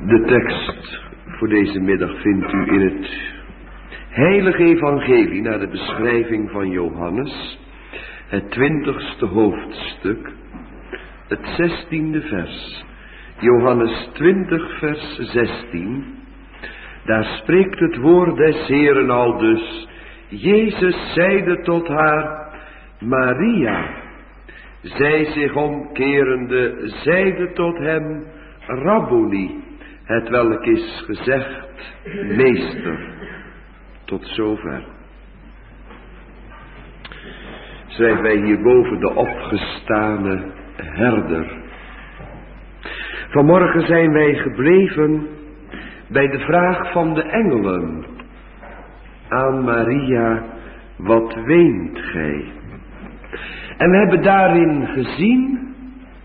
De tekst voor deze middag vindt u in het Heilige Evangelie naar de beschrijving van Johannes, het 20ste hoofdstuk, het 16e vers. Johannes 20 vers 16. Daar spreekt het woord des Heeren al dus. Jezus zeide tot haar, Maria. Zij zich omkerende, zeide tot hem, Rabboni, het welk is gezegd, meester. Tot zover. Schrijven wij hierboven de opgestane herder. Vanmorgen zijn wij gebleven bij de vraag van de engelen aan Maria, wat weent gij? En we hebben daarin gezien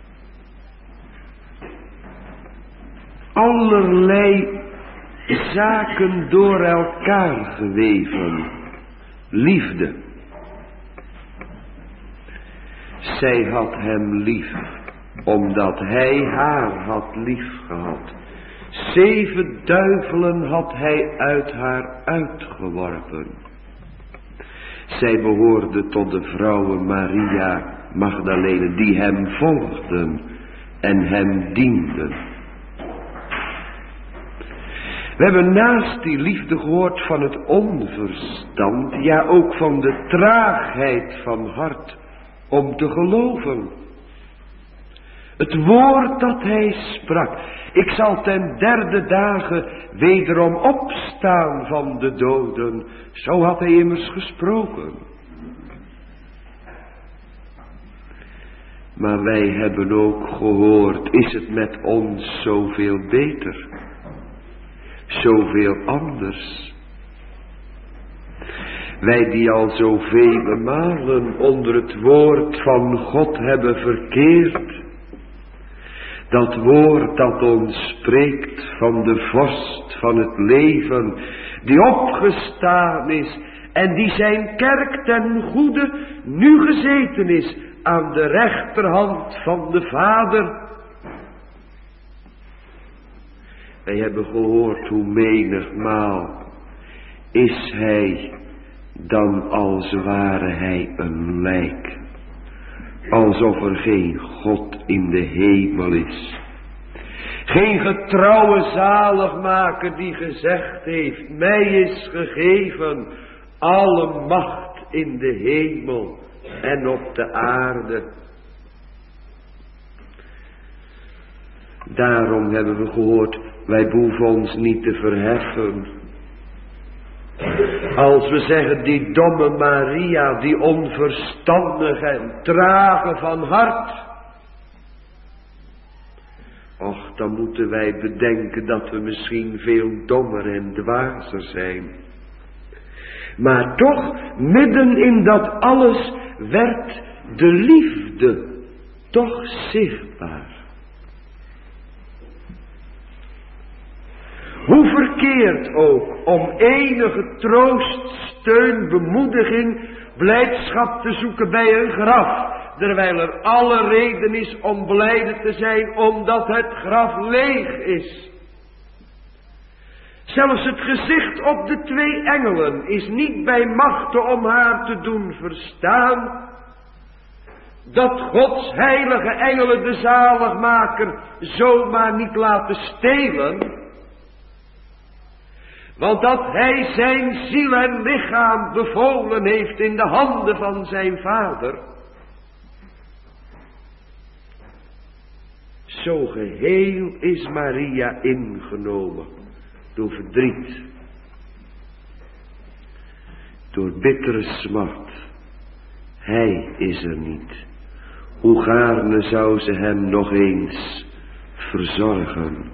allerlei zaken door elkaar geweven. Liefde. Zij had hem lief, omdat hij haar had lief gehad. 7 duivelen had hij uit haar uitgeworpen. Zij behoorde tot de vrouwen Maria Magdalene die hem volgden en hem dienden. We hebben naast die liefde gehoord van het onverstand, ja ook van de traagheid van hart om te geloven. Het woord dat hij sprak, ik zal ten 3e dagen wederom opstaan van de doden, zo had hij immers gesproken. Maar wij hebben ook gehoord, is het met ons zoveel beter? Zoveel anders. Wij die al zoveel malen onder het woord van God hebben verkeerd. Dat woord dat ons spreekt van de vorst van het leven, die opgestaan is en die zijn kerk ten goede nu gezeten is aan de rechterhand van de Vader. Wij hebben gehoord hoe menigmaal is hij dan als ware hij een lijk. Alsof er geen God in de hemel is. Geen getrouwe zaligmaker die gezegd heeft, mij is gegeven alle macht in de hemel en op de aarde. Daarom hebben we gehoord, wij behoeven ons niet te verheffen. Als we zeggen, die domme Maria, die onverstandige en trage van hart. Och, dan moeten wij bedenken dat we misschien veel dommer en dwazer zijn. Maar toch, midden in dat alles werd de liefde toch zichtbaar. Hoe verkeerd ook om enige troost, steun, bemoediging, blijdschap te zoeken bij een graf. Terwijl er alle reden is om blijde te zijn omdat het graf leeg is. Zelfs het gezicht op de 2 engelen is niet bij machte om haar te doen verstaan dat Gods heilige engelen de zaligmaker zomaar niet laten stelen. Want dat hij zijn ziel en lichaam bevolen heeft in de handen van zijn Vader. Zo geheel is Maria ingenomen door verdriet. Door bittere smart. Hij is er niet. Hoe gaarne zou ze hem nog eens verzorgen.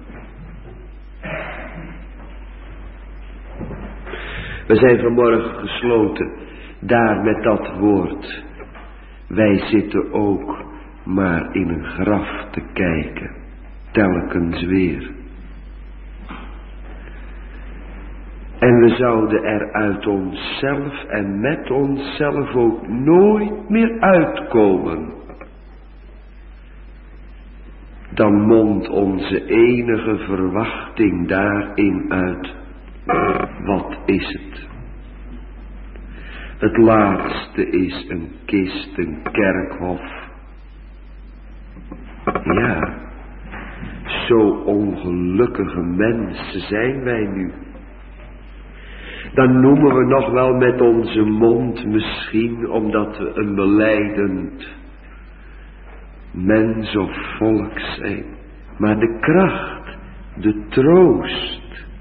We zijn vanmorgen gesloten, daar met dat woord. Wij zitten ook maar in een graf te kijken, telkens weer. En we zouden er uit onszelf en met onszelf ook nooit meer uitkomen. dan mondt onze enige verwachting daarin uit. Wat is het? Het laatste is een kist, een kerkhof. Ja, zo ongelukkige mensen zijn wij nu. Dan noemen we nog wel met onze mond misschien, omdat we een belijdend mens of volk zijn. Maar de kracht, de troost.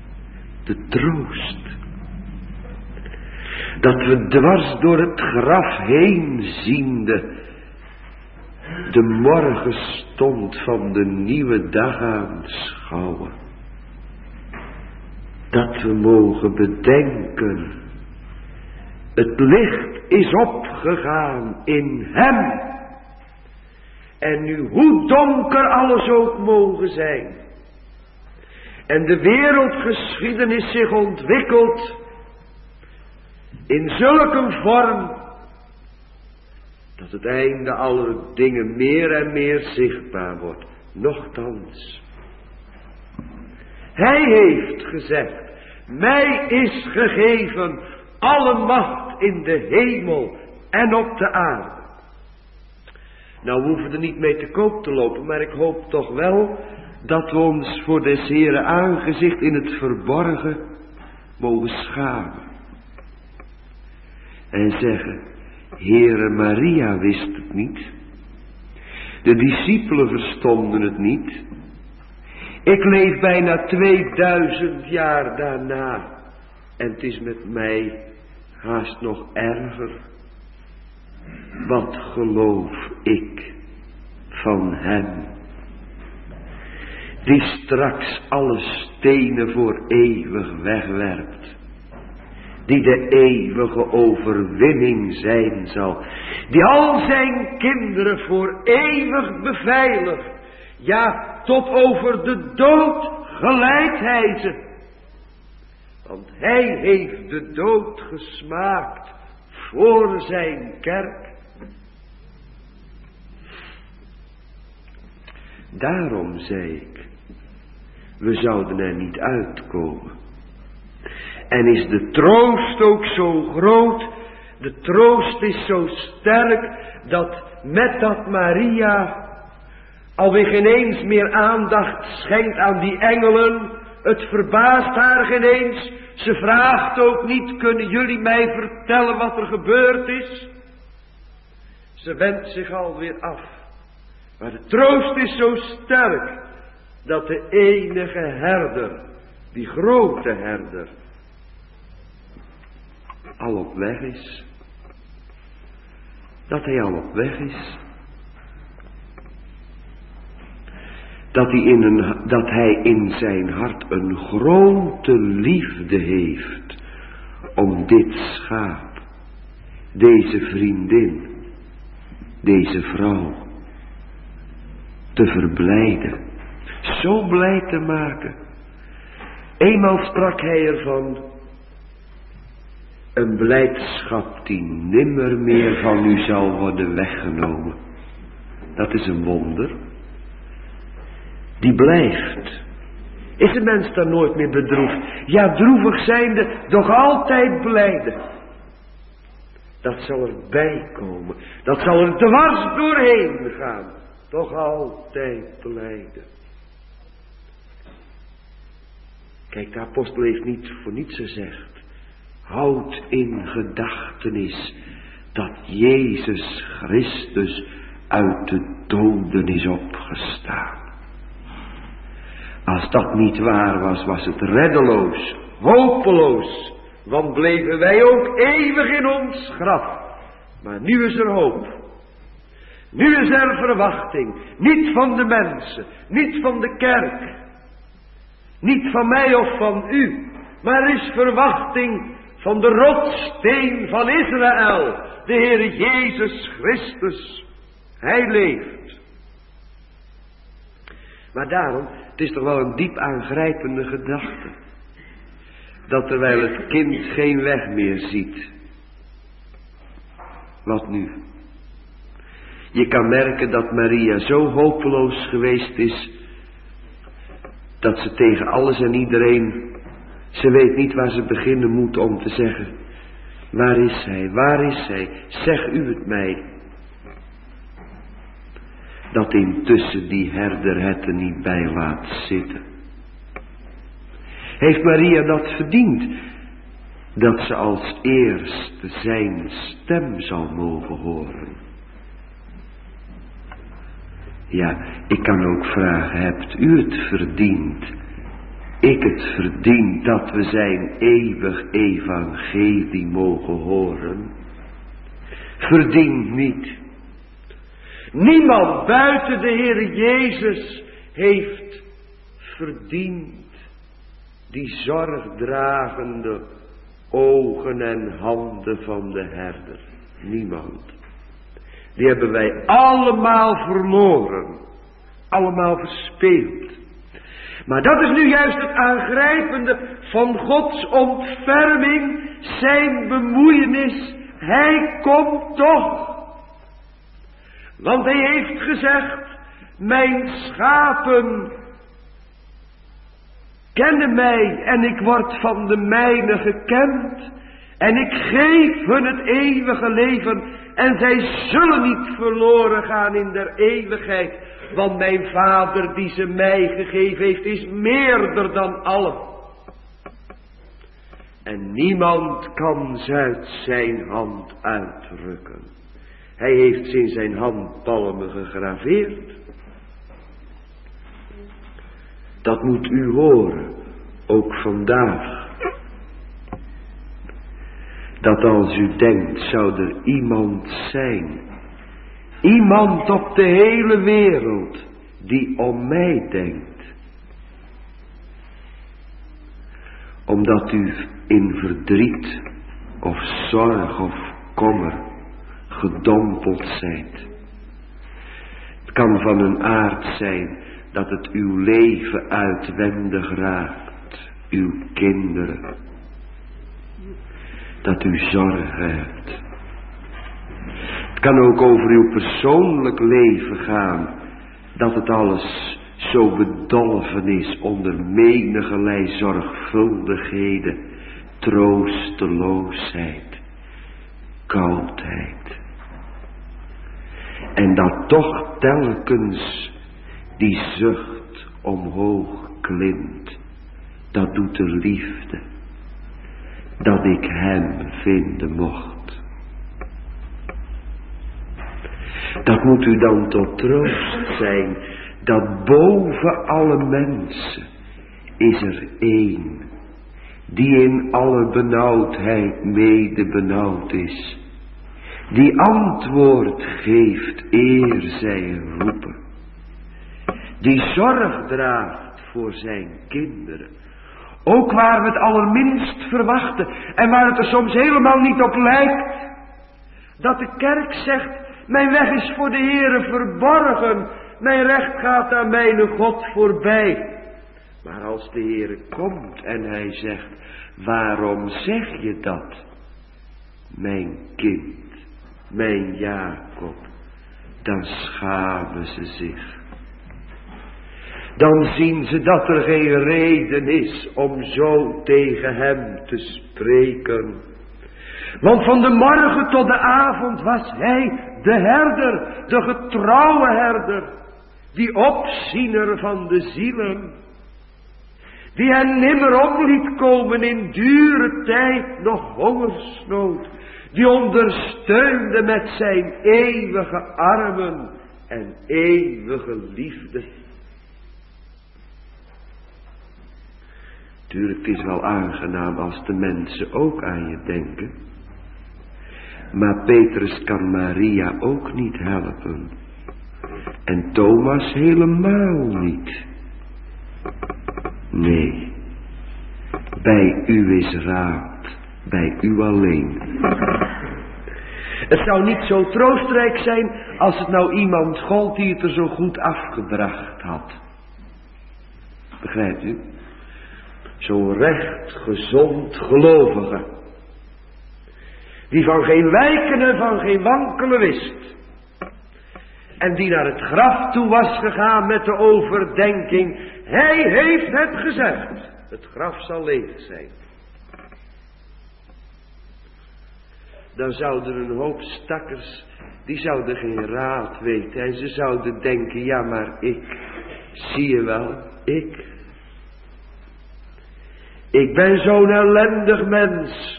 Dat we dwars door het graf heen ziende de morgenstond van de nieuwe dag aanschouwen. Dat we mogen bedenken, het licht is opgegaan in hem. En nu hoe donker alles ook mogen zijn. En de wereldgeschiedenis zich ontwikkelt in zulke vorm dat het einde aller dingen meer en meer zichtbaar wordt. Nochtans, hij heeft gezegd, mij is gegeven alle macht in de hemel en op de aarde. Nou, we hoeven er niet mee te koop te lopen, maar ik hoop toch wel dat we ons voor des Heren aangezicht in het verborgen mogen schamen. En zeggen, Heere, Maria wist het niet. De discipelen verstonden het niet. Ik leef bijna 2000 jaar daarna. En het is met mij haast nog erger. Wat geloof ik van hem, die straks alle stenen voor eeuwig wegwerpt, die de eeuwige overwinning zijn zal, die al zijn kinderen voor eeuwig beveiligt, ja, tot over de dood geleidt hij ze. Want hij heeft de dood gesmaakt voor zijn kerk. Daarom zei ik, we zouden er niet uitkomen. En is de troost ook zo groot, de troost is zo sterk, dat met dat Maria alweer geen eens meer aandacht schenkt aan die engelen. Het verbaast haar geen eens. Ze vraagt ook niet, kunnen jullie mij vertellen wat er gebeurd is? Ze wendt zich alweer af. Maar de troost is zo sterk, dat de enige herder, die grote herder, al op weg is. Dat hij al op weg is. Dat hij in zijn hart een grote liefde heeft om dit schaap, deze vriendin, deze vrouw te verblijden, zo blij te maken. Eenmaal sprak hij ervan, een blijdschap die nimmer meer van u zal worden weggenomen. Dat is een wonder. Die blijft. Is de mens dan nooit meer bedroefd? Ja, droevig zijnde, doch altijd blijde. Dat zal erbij komen. Dat zal er dwars doorheen gaan. Toch altijd blijde. Kijk, de apostel heeft niet voor niets gezegd. Houd in gedachtenis dat Jezus Christus uit de doden is opgestaan. Als dat niet waar was, was het reddeloos, hopeloos, want bleven wij ook eeuwig in ons graf. Maar nu is er hoop. Nu is er verwachting, niet van de mensen, niet van de kerk, niet van mij of van u, maar er is verwachting van de rotssteen van Israël, de Heere Jezus Christus. Hij leeft. Maar daarom, het is toch wel een diep aangrijpende gedachte, dat terwijl het kind geen weg meer ziet, wat nu? Je kan merken dat Maria zo hopeloos geweest is, dat ze tegen alles en iedereen, ze weet niet waar ze beginnen moet om te zeggen, waar is hij, waar is hij, zeg u het mij. Dat intussen die herder het er niet bij laat zitten. Heeft Maria dat verdiend, dat ze als eerste zijn stem zal mogen horen? Ja, ik kan ook vragen, hebt u het verdiend? Ik het verdiend dat we zijn eeuwig evangelie mogen horen? Verdient niet. Niemand buiten de Heer Jezus heeft verdiend die zorgdragende ogen en handen van de herder. Niemand. Die hebben wij allemaal verloren. Allemaal verspeeld. Maar dat is nu juist het aangrijpende van Gods ontferming, zijn bemoeienis. Hij komt toch. Want hij heeft gezegd, mijn schapen kennen mij en ik word van de mijne gekend. En ik geef hun het eeuwige leven en zij zullen niet verloren gaan in der eeuwigheid. Want mijn Vader die ze mij gegeven heeft is meerder dan allen. En niemand kan ze uit zijn hand uitrukken. Hij heeft ze in zijn handpalmen gegraveerd. Dat moet u horen, ook vandaag. Dat als u denkt, zou er iemand zijn, iemand op de hele wereld, die om mij denkt. Omdat u in verdriet, of zorg, of kommer, gedompeld zijt. Het kan van een aard zijn, dat het uw leven uitwendig raakt, uw kinderen. Dat u zorgen hebt. Het kan ook over uw persoonlijk leven gaan, dat het alles zo bedolven is onder menigerlei zorgvuldigheden, troosteloosheid, koudheid. En dat toch telkens die zucht omhoog klimt, dat doet de liefde, dat ik hem vinden mocht. Dat moet u dan tot troost zijn, dat boven alle mensen is er één, die in alle benauwdheid mede benauwd is, die antwoord geeft eer zij roepen, die zorg draagt voor zijn kinderen, ook waar we het allerminst verwachten en waar het er soms helemaal niet op lijkt. Dat de kerk zegt, mijn weg is voor de Heere verborgen, mijn recht gaat aan mijn God voorbij. Maar als de Heere komt en hij zegt, waarom zeg je dat? Mijn kind, mijn Jacob, dan schamen ze zich. Dan zien ze dat er geen reden is om zo tegen hem te spreken. Want van de morgen tot de avond was hij de herder, de getrouwe herder, die opziener van de zielen, die hen nimmer om liet komen in dure tijd, nog hongersnood, die ondersteunde met zijn eeuwige armen en eeuwige liefde. Tuurlijk, het is wel aangenaam als de mensen ook aan je denken. Maar Petrus kan Maria ook niet helpen. En Thomas helemaal niet. Nee, bij u is raad, bij u alleen. Het zou niet zo troostrijk zijn als het nou iemand gold die het er zo goed afgebracht had. Begrijpt u? Zo'n recht gezond gelovige. Die van geen wijken en van geen wankelen wist. En die naar het graf toe was gegaan met de overdenking. Hij heeft het gezegd. Het graf zal leeg zijn. Dan zouden een hoop stakkers, die zouden geen raad weten. En ze zouden denken, ja maar ik, zie je wel, ik ben zo'n ellendig mens.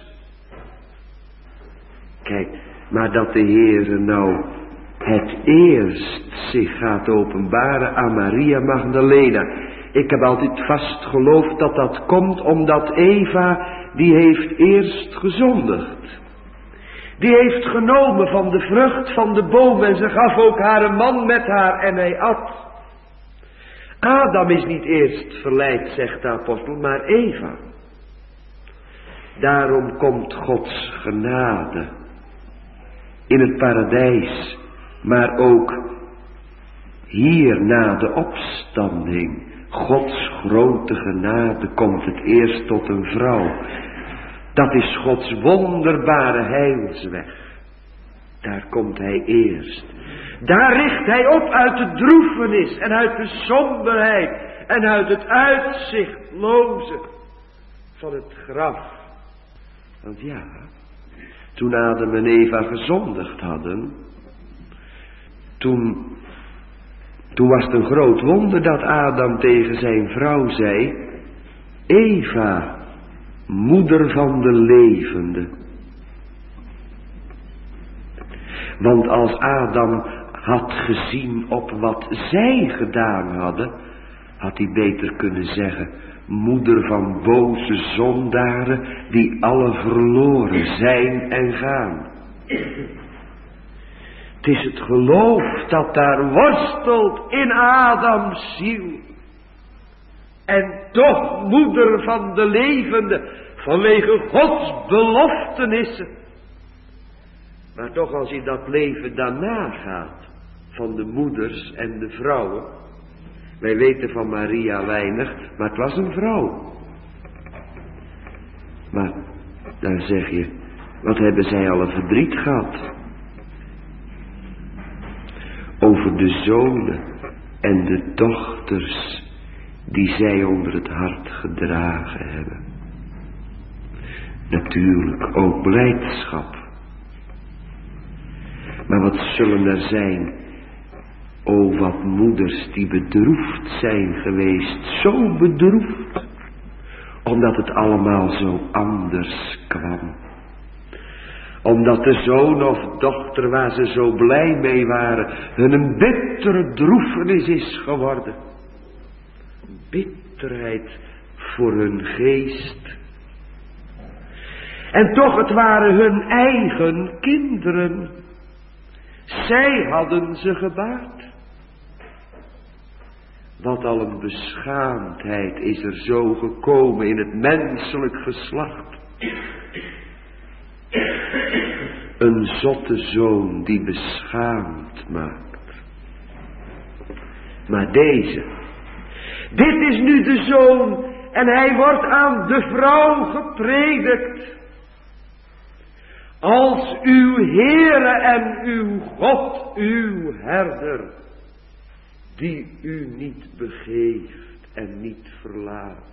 Kijk, maar dat de Heere nou het eerst zich gaat openbaren aan Maria Magdalena. Ik heb altijd vast geloofd dat dat komt omdat Eva, die heeft eerst gezondigd. Die heeft genomen van de vrucht van de boom en ze gaf ook haar man met haar en hij at. Adam is niet eerst verleid, zegt de apostel, maar Eva. Daarom komt Gods genade in het paradijs, maar ook hier na de opstanding. Gods grote genade komt het eerst tot een vrouw. Dat is Gods wonderbare heilsweg. Daar komt hij eerst. Daar richt hij op uit de droefenis en uit de somberheid en uit het uitzichtloze van het graf. Want ja, toen Adam en Eva gezondigd hadden, toen was het een groot wonder dat Adam tegen zijn vrouw zei, Eva, moeder van de levende. Want als Adam had gezien op wat zij gedaan hadden, had hij beter kunnen zeggen, moeder van boze zondaren die alle verloren zijn en gaan. Het is het geloof dat daar worstelt in Adams ziel. En toch moeder van de levende, vanwege Gods beloftenissen. Maar toch als je dat leven dan nagaat, van de moeders en de vrouwen. Wij weten van Maria weinig, maar het was een vrouw. Maar dan zeg je, wat hebben zij al een verdriet gehad? Over de zonen en de dochters die zij onder het hart gedragen hebben. Natuurlijk ook blijdschap. Maar wat zullen er zijn, o wat moeders die bedroefd zijn geweest, zo bedroefd, omdat het allemaal zo anders kwam. Omdat de zoon of dochter waar ze zo blij mee waren, hun een bittere droefenis is geworden. Bitterheid voor hun geest. En toch, het waren hun eigen kinderen. Zij hadden ze gebaard. Wat al een beschaamdheid is er zo gekomen in het menselijk geslacht. Een zotte zoon die beschaamd maakt. Maar dit is nu de zoon en hij wordt aan de vrouw gepredikt. Als uw Heere en uw God, uw herder, die u niet begeeft en niet verlaat.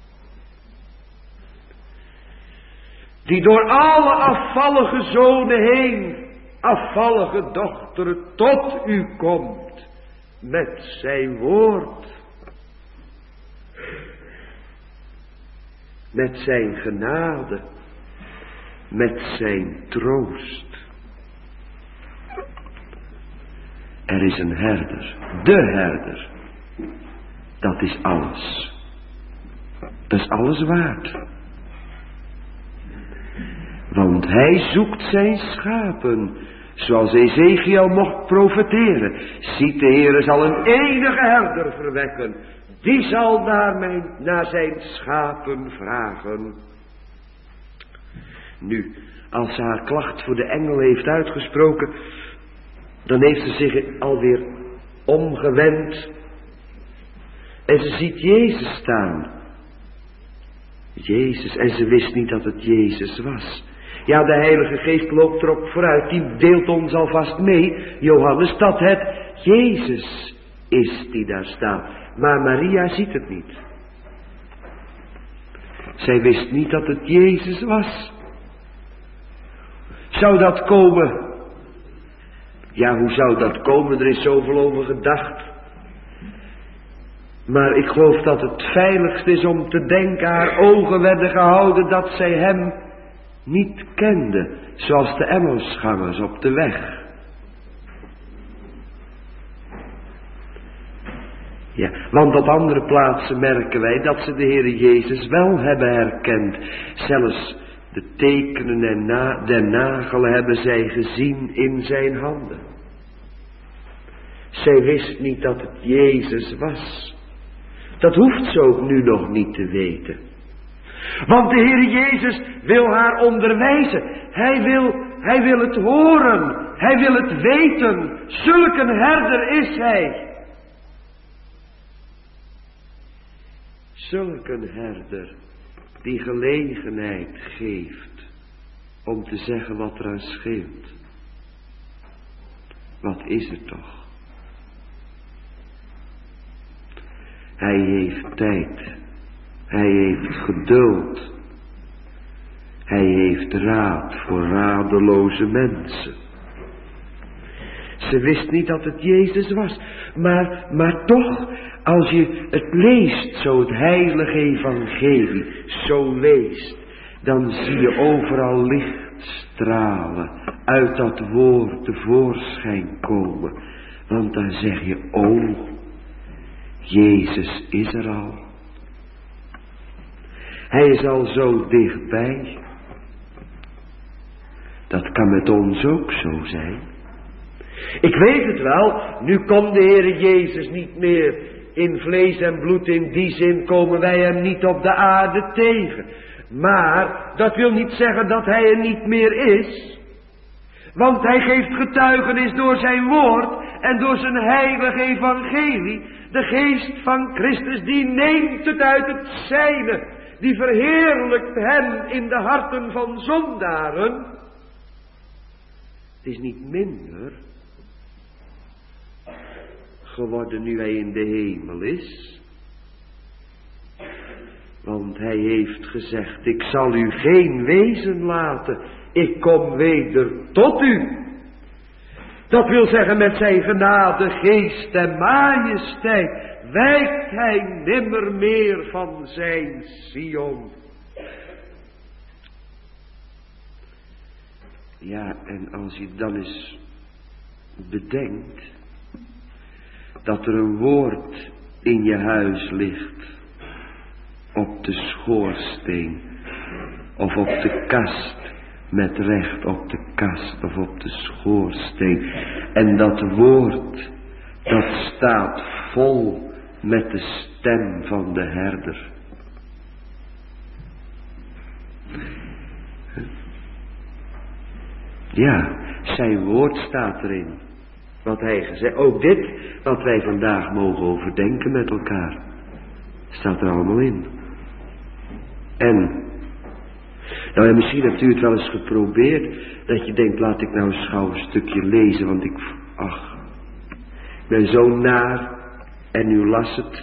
Die door alle afvallige zonen heen, afvallige dochteren, tot u komt met zijn woord. Met zijn genade, met zijn troost. Er is een herder, de herder. Dat is alles. Dat is alles waard. Want hij zoekt zijn schapen, zoals Ezekiel mocht profeteren. Ziet, de Heere zal een enige herder verwekken. Die zal naar zijn schapen vragen. Nu, als ze haar klacht voor de engel heeft uitgesproken, dan heeft ze zich alweer omgewend. En ze ziet Jezus staan. Jezus, en ze wist niet dat het Jezus was. Ja, de Heilige Geest loopt erop vooruit, die deelt ons alvast mee, Johannes, dat het Jezus is die daar staat. Maar Maria ziet het niet. Zij wist niet dat het Jezus was. Zou dat komen? Ja, hoe zou dat komen? Er is zoveel over gedacht. Maar ik geloof dat het veiligst is om te denken, haar ogen werden gehouden dat zij hem niet kende, zoals de Emmausgangers op de weg. Ja, want op andere plaatsen merken wij dat ze de Heere Jezus wel hebben herkend. Zelfs de tekenen en der nagelen hebben zij gezien in zijn handen. Zij wist niet dat het Jezus was. Dat hoeft ze ook nu nog niet te weten. Want de Heer Jezus wil haar onderwijzen. Hij wil het horen. Hij wil het weten. Zulk een herder is hij. Zulk een herder die gelegenheid geeft om te zeggen wat er aan scheelt. Wat is het toch? Hij heeft tijd. Hij heeft geduld. Hij heeft raad voor radeloze mensen. Ze wist niet dat het Jezus was. Maar toch, als je het leest, zo het heilige evangelie, zo leest, dan zie je overal licht stralen, uit dat woord tevoorschijn komen. Want dan zeg je, oh, Jezus is er al. Hij is al zo dichtbij. Dat kan met ons ook zo zijn. Ik weet het wel, nu komt de Heere Jezus niet meer in vlees en bloed, in die zin komen wij hem niet op de aarde tegen. Maar dat wil niet zeggen dat hij er niet meer is. Want hij geeft getuigenis door zijn woord en door zijn heilige evangelie. De geest van Christus die neemt het uit het zijne, die verheerlijkt hem in de harten van zondaren. Het is niet minder geworden nu hij in de hemel is. Want hij heeft gezegd, ik zal u geen wezen laten, ik kom weder tot u. Dat wil zeggen, met zijn genade, geest en majesteit wijkt hij nimmer meer van zijn Sion. Ja, en als je dan eens bedenkt dat er een woord in je huis ligt, op de schoorsteen of op de kast, met recht op de kast of op de schoorsteen. En dat woord, dat staat vol met de stem van de herder. Ja, zijn woord staat erin. Wat hij gezegd, ook dit wat wij vandaag mogen overdenken met elkaar, staat er allemaal in. En, nou en misschien hebt u het wel eens geprobeerd, dat je denkt, laat ik nou eens gauw een stukje lezen, want ik ben zo naar en u las het.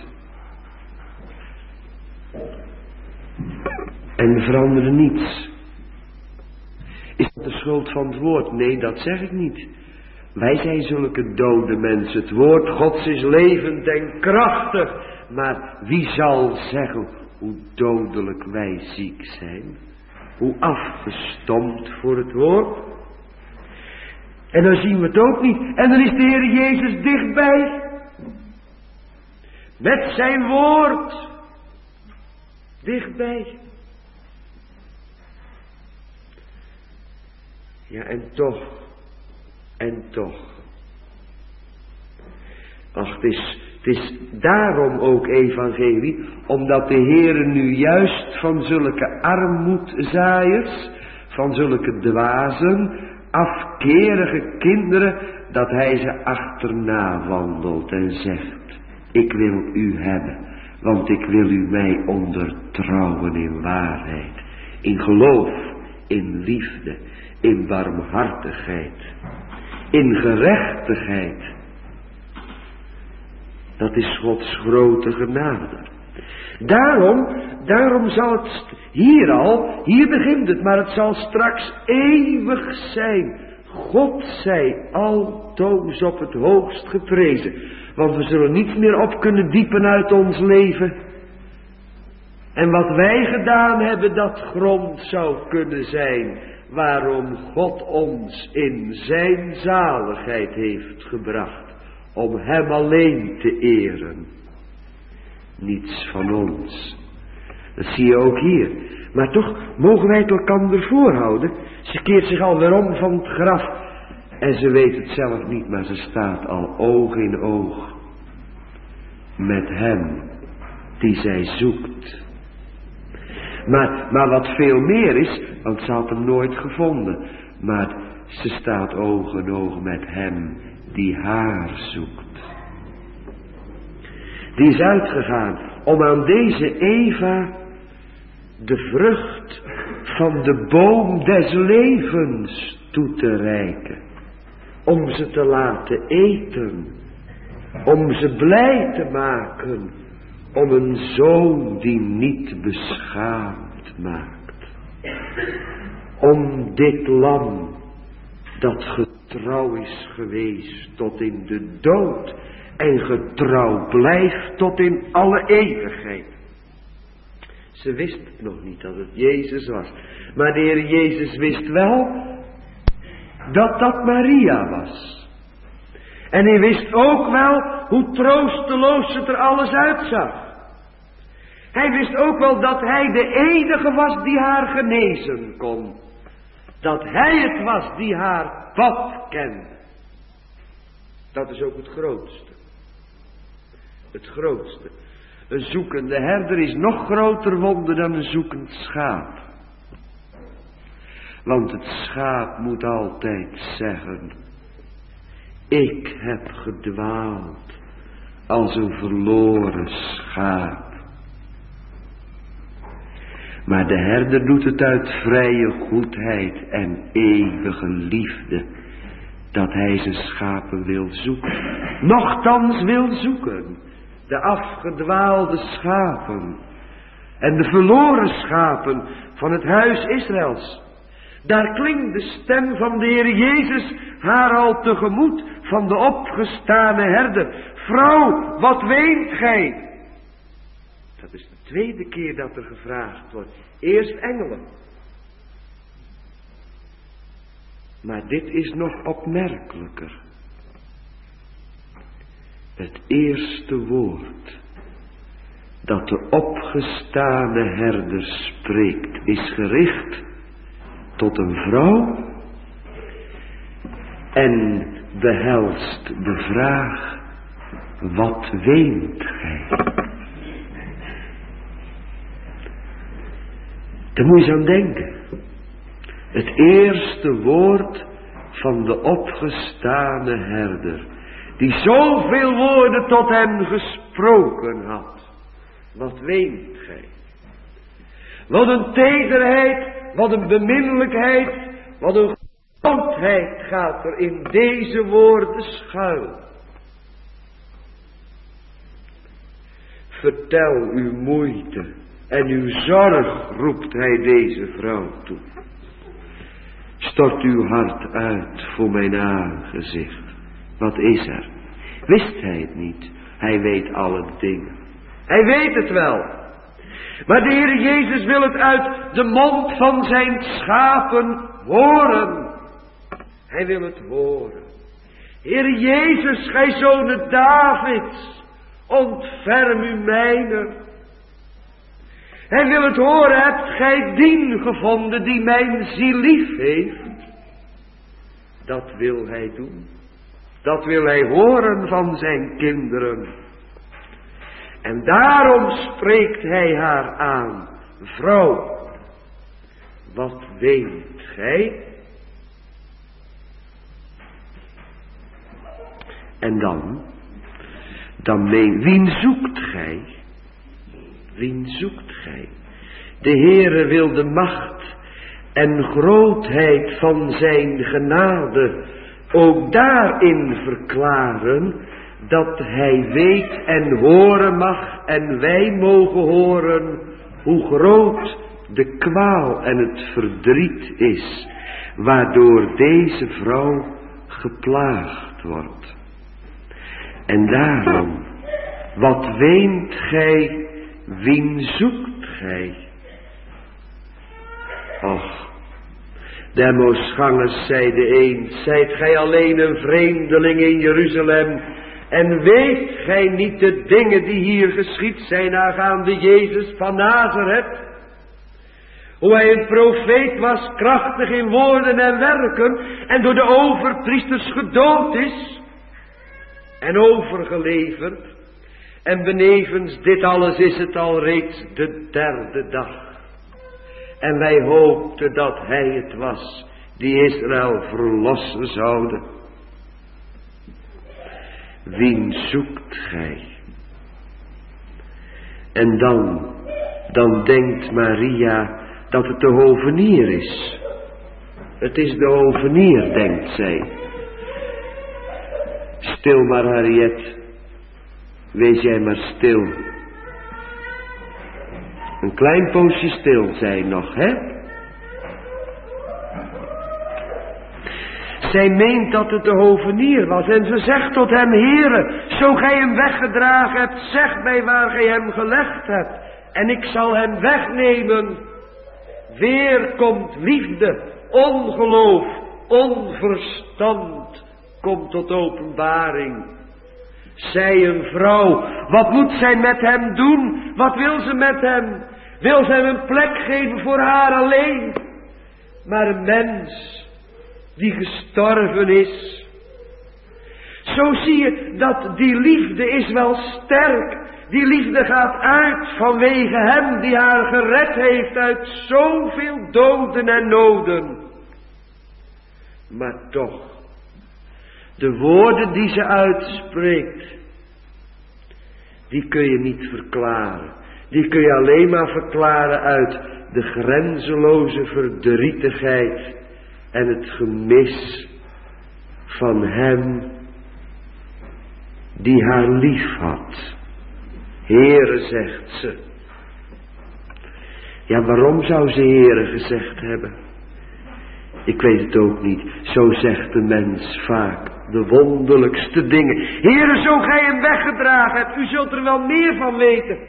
En er veranderde niets. Is dat de schuld van het woord? Nee, dat zeg ik niet. Wij zijn zulke dode mensen. Het woord Gods is levend en krachtig. Maar wie zal zeggen hoe dodelijk wij ziek zijn? Hoe afgestompt voor het woord? En dan zien we het ook niet. En dan is de Heer Jezus dichtbij. Met zijn woord. Dichtbij. Ja, en toch. Ach, het is daarom ook evangelie, omdat de Heere nu juist van zulke armoedzaaiers, van zulke dwazen, afkerige kinderen, dat hij ze achterna wandelt en zegt, ik wil u hebben, want ik wil u mij ondertrouwen in waarheid, in geloof, in liefde, in barmhartigheid, in gerechtigheid. Dat is Gods grote genade. Daarom zal het hier begint het, maar het zal straks eeuwig zijn. God zij altoos op het hoogst geprezen. Want we zullen niets meer op kunnen diepen uit ons leven. En wat wij gedaan hebben, dat grond zou kunnen zijn waarom God ons in zijn zaligheid heeft gebracht. Om hem alleen te eren. Niets van ons. Dat zie je ook hier. Maar toch mogen wij het elkander voorhouden. Ze keert zich alweer om van het graf. En ze weet het zelf niet, maar ze staat al oog in oog. Met hem die zij zoekt. Maar wat veel meer is, want ze had hem nooit gevonden. Maar ze staat oog in oog met hem die haar zoekt. Die is uitgegaan om aan deze Eva de vrucht van de boom des levens toe te reiken. Om ze te laten eten. Om ze blij te maken. Om een zoon die niet beschaamd maakt. Om dit lam dat getrouw is geweest tot in de dood. En getrouw blijft tot in alle eeuwigheid. Ze wist nog niet dat het Jezus was. Maar de Heer Jezus wist wel dat dat Maria was. En hij wist ook wel hoe troosteloos het er alles uitzag. Hij wist ook wel dat hij de enige was die haar genezen kon. Dat hij het was die haar pad kende. Dat is ook het grootste. Het grootste. Een zoekende herder is nog groter wonder dan een zoekend schaap. Want het schaap moet altijd zeggen: ik heb gedwaald als een verloren schaap. Maar de herder doet het uit vrije goedheid en eeuwige liefde, dat hij zijn schapen wil zoeken. Nochtans wil zoeken. De afgedwaalde schapen. En de verloren schapen van het huis Israëls. Daar klinkt de stem van de Heer Jezus haar al tegemoet van de opgestane herder. Vrouw, wat weent gij? Dat is de tweede keer dat er gevraagd wordt. Eerst engelen. Maar dit is nog opmerkelijker. Het eerste woord dat de opgestane herder spreekt is gericht tot een vrouw en behelst de vraag: wat weent gij? Daar moet je eens aan denken. Het eerste woord van de opgestane herder, die zoveel woorden tot hem gesproken had. Wat weent gij? Wat een tederheid, wat een beminnelijkheid, wat een grootheid gaat er in deze woorden schuil. Vertel uw moeite en uw zorg, roept hij deze vrouw toe. Stort uw hart uit voor mijn aangezicht. Wat is er? Wist hij het niet? Hij weet alle dingen. Hij weet het wel. Maar de Heer Jezus wil het uit de mond van zijn schapen horen. Hij wil het horen. Heer Jezus, gij zoon Davids, ontferm u mijner. Hij wil het horen, hebt gij dien gevonden die mijn ziel lief heeft? Dat wil hij doen. Dat wil hij horen van zijn kinderen. En daarom spreekt hij haar aan. Vrouw, wat weent gij? En dan wien zoekt gij? Wien zoekt gij? De Heere wil de macht en grootheid van zijn genade ook daarin verklaren dat hij weet en horen mag en wij mogen horen hoe groot de kwaal en het verdriet is, waardoor deze vrouw geplaagd wordt. En daarom, wat weent gij, wien zoekt gij? Och, Demosgangers zeide eens, zijt gij alleen een vreemdeling in Jeruzalem, en weet gij niet de dingen die hier geschied zijn aangaande Jezus van Nazareth? Hoe hij een profeet was, krachtig in woorden en werken, en door de overpriesters gedood is en overgeleverd. En benevens dit alles is het al reeds de 3e dag. En wij hoopten dat hij het was die Israël verlossen zoude. Wien zoekt gij? En dan denkt Maria dat het de hovenier is. Het is de hovenier, denkt zij. Stil maar, Harriet. Wees jij maar stil. Een klein poosje stil zijn nog, hè? Zij meent dat het de hovenier was en ze zegt tot hem, Heere, zo gij hem weggedragen hebt, zeg mij waar gij hem gelegd hebt en ik zal hem wegnemen. Weer komt liefde, ongeloof, onverstand, komt tot openbaring. Zij een vrouw, wat moet zij met hem doen? Wat wil ze met hem? Wil ze hem een plek geven voor haar alleen? Maar een mens die gestorven is. Zo zie je dat die liefde is wel sterk. Die liefde gaat uit vanwege hem die haar gered heeft uit zoveel doden en noden. Maar toch, de woorden die ze uitspreekt, die kun je niet verklaren. Die kun je alleen maar verklaren uit de grenzeloze verdrietigheid en het gemis van hem die haar lief had. Heere, zegt ze. Ja, waarom zou ze Heere gezegd hebben? Ik weet het ook niet. Zo zegt de mens vaak de wonderlijkste dingen. Heere, zo gij hem weggedragen hebt, u zult er wel meer van weten.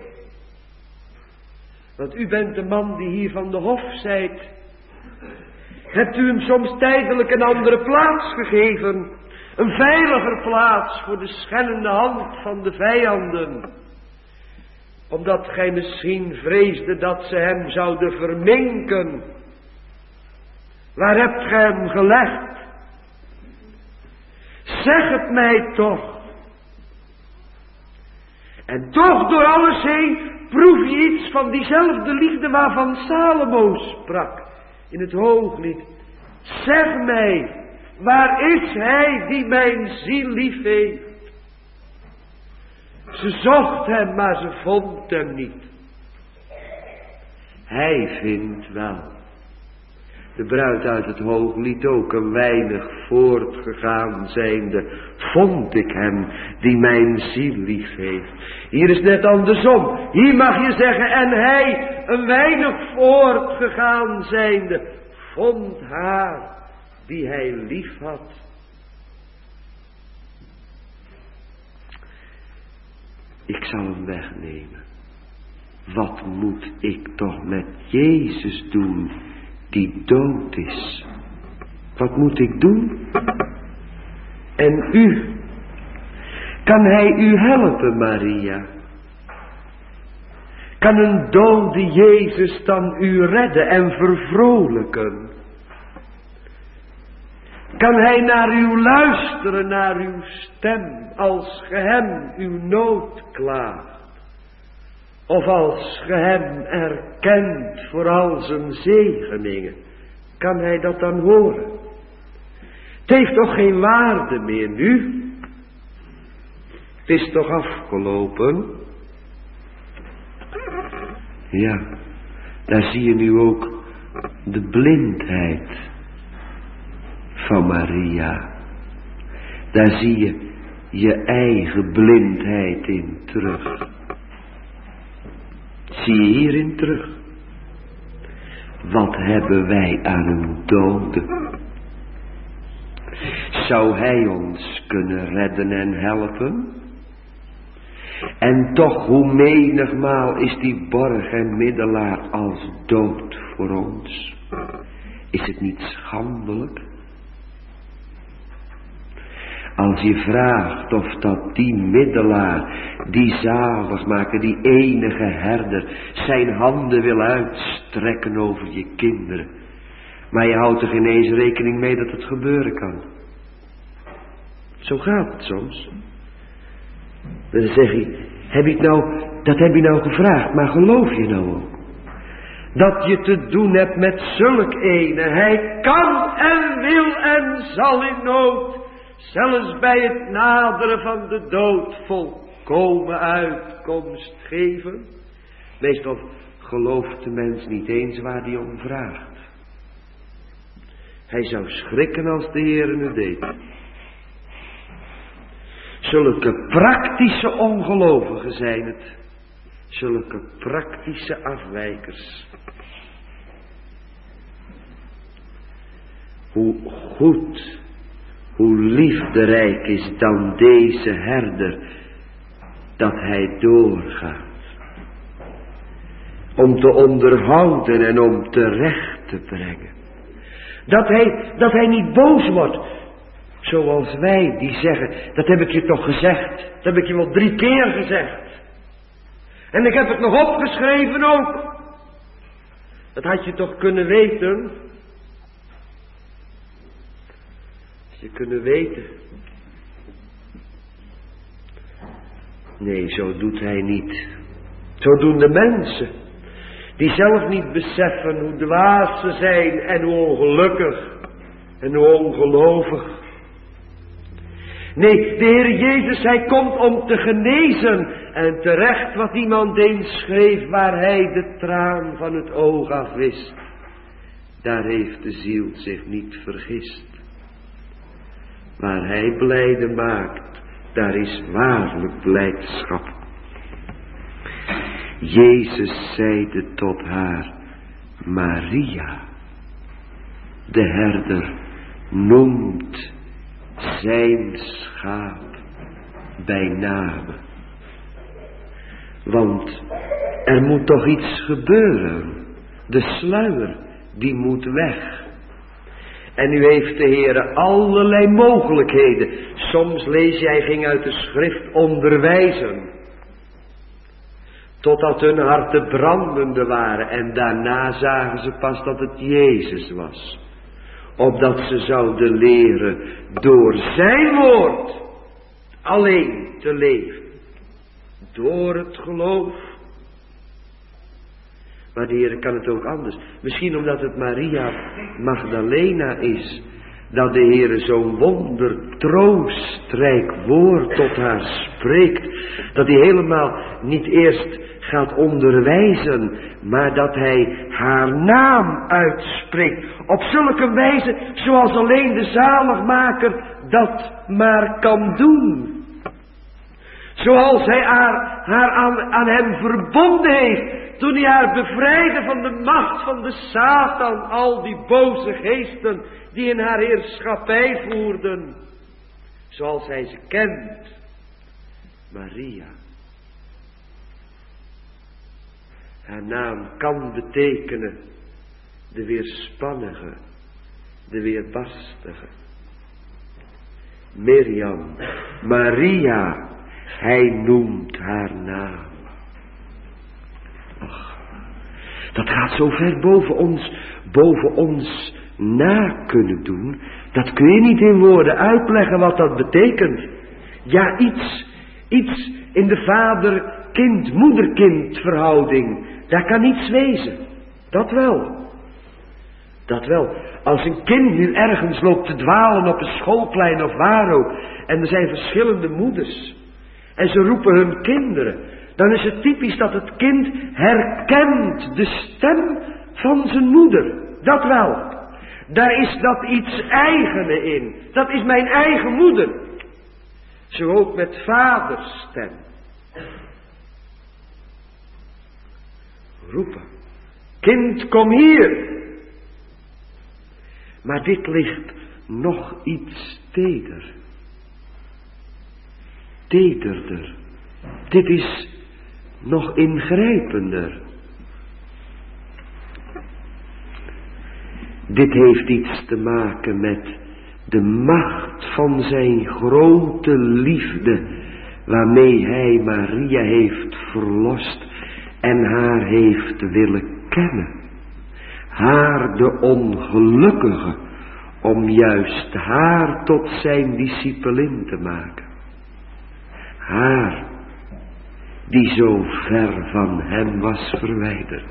Want u bent de man die hier van de hof zijt. Hebt u hem soms tijdelijk een andere plaats gegeven? Een veiliger plaats voor de schellende hand van de vijanden? Omdat gij misschien vreesde dat ze hem zouden verminken. Waar hebt gij hem gelegd? Zeg het mij toch. En toch door alles heen proef je iets van diezelfde liefde waarvan Salomo sprak in het Hooglied. Zeg mij, waar is hij die mijn ziel lief heeft? Ze zocht hem, maar ze vond hem niet. Hij vindt wel. De bruid uit het Hooglied ook een weinig voortgegaan zijnde, vond ik hem die mijn ziel lief heeft. Hier is net andersom. Hier mag je zeggen, en hij een weinig voortgegaan zijnde, vond haar die hij lief had. Ik zal hem wegnemen. Wat moet ik toch met Jezus doen die dood is? Wat moet ik doen? En u? Kan hij u helpen, Maria? Kan een dode Jezus dan u redden en vervrolijken? Kan hij naar u luisteren, naar uw stem, als ge hem uw nood klaagt? Of als ge hem erkent voor al zijn zegeningen, kan hij dat dan horen? Het heeft toch geen waarde meer nu? Het is toch afgelopen? Ja, daar zie je nu ook de blindheid van Maria. Daar zie je je eigen blindheid in terug. Zie je hierin terug. Wat hebben wij aan een dode? Zou hij ons kunnen redden en helpen? En toch, hoe menigmaal is die borg en middelaar als dood voor ons? Is het niet schandelijk? Als je vraagt of dat die middelaar, die zaligmaker, die enige herder, zijn handen wil uitstrekken over je kinderen. Maar je houdt er geen eens rekening mee dat het gebeuren kan. Zo gaat het soms. Dan zeg je, dat heb je nou gevraagd, maar geloof je nou ook? Dat je te doen hebt met zulk ene. Hij kan en wil en zal in nood, zelfs bij het naderen van de dood, volkomen uitkomst geven. Meestal gelooft de mens niet eens waar hij om vraagt. Hij zou schrikken als de Heer het deed. Zulke praktische ongelovigen zijn het. Zulke praktische afwijkers. Hoe goed, hoe liefderijk is dan deze herder, dat hij doorgaat. Om te onderhouden en om terecht te brengen. Dat hij niet boos wordt. Zoals wij die zeggen, dat heb ik je toch gezegd. Dat heb ik je wel 3 keer gezegd. En ik heb het nog opgeschreven ook. Dat had je toch kunnen weten. Had je kunnen weten. Nee, zo doet hij niet. Zo doen de mensen. Die zelf niet beseffen hoe dwaas ze zijn en hoe ongelukkig en hoe ongelovig. Nee, de Heer Jezus, hij komt om te genezen. En terecht wat iemand eens schreef, waar hij de traan van het oog afwist. Daar heeft de ziel zich niet vergist. Waar hij blijde maakt, daar is waarlijk blijdschap. Jezus zeide tot haar, Maria. De herder noemt zijn schaap bij name. Want er moet toch iets gebeuren. De sluier, die moet weg. En nu heeft de Heer allerlei mogelijkheden. Soms lees jij, ging uit de schrift onderwijzen. Totdat hun harten brandende waren. En daarna zagen ze pas dat het Jezus was. Opdat ze zouden leren door zijn woord alleen te leven. Door het geloof. Maar de Heer kan het ook anders. Misschien omdat het Maria Magdalena is. Dat de Heer zo'n wondertroostrijk woord tot haar spreekt. Dat hij helemaal niet eerst gaat onderwijzen. Maar dat hij haar naam uitspreekt. Op zulke wijze zoals alleen de zaligmaker dat maar kan doen. Zoals hij haar aan hem verbonden heeft. Toen hij haar bevrijdde van de macht van de Satan. Al die boze geesten die in haar heerschappij voerden. Zoals hij ze kent. Maria. Haar naam kan betekenen de weerspannige, de weerbarstige. Mirjam, Maria, hij noemt haar naam. Ach, dat gaat zo ver boven ons na kunnen doen. Dat kun je niet in woorden uitleggen wat dat betekent. Ja, iets in de vader-kind, moeder-kind verhouding. Daar kan niets wezen. Dat wel. Dat wel. Als een kind nu ergens loopt te dwalen op een schoolplein of waar ook. En er zijn verschillende moeders. En ze roepen hun kinderen. Dan is het typisch dat het kind herkent de stem van zijn moeder. Dat wel. Daar is dat iets eigene in. Dat is mijn eigen moeder. Zo ook met vadersstem. Roepen. Kind, kom hier. Maar dit ligt nog iets tederder. Dit is nog ingrijpender. Dit heeft iets te maken met de macht van zijn grote liefde, waarmee hij Maria heeft verlost en haar heeft willen kennen. Haar, de ongelukkige, om juist haar tot zijn discipelin te maken. Haar, die zo ver van hem was verwijderd.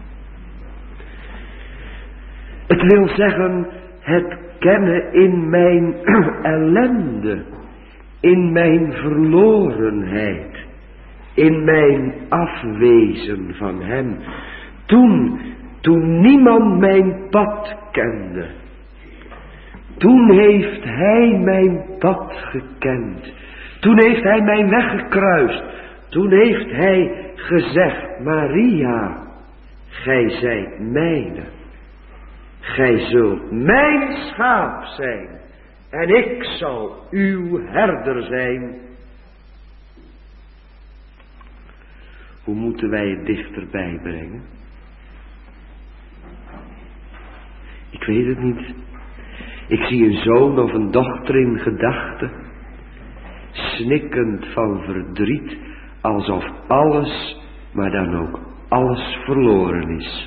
Het wil zeggen, het kennen in mijn ellende, in mijn verlorenheid, in mijn afwezen van hem. Toen niemand mijn pad kende, toen heeft hij mijn pad gekend. Toen heeft hij mijn weg gekruist. Toen heeft hij gezegd, Maria, gij zijt mijne. Gij zult mijn schaap zijn en ik zal uw herder zijn. Hoe moeten wij het dichterbij brengen? Ik weet het niet. Ik zie een zoon of een dochter in gedachten, snikkend van verdriet, alsof alles, maar dan ook alles verloren is.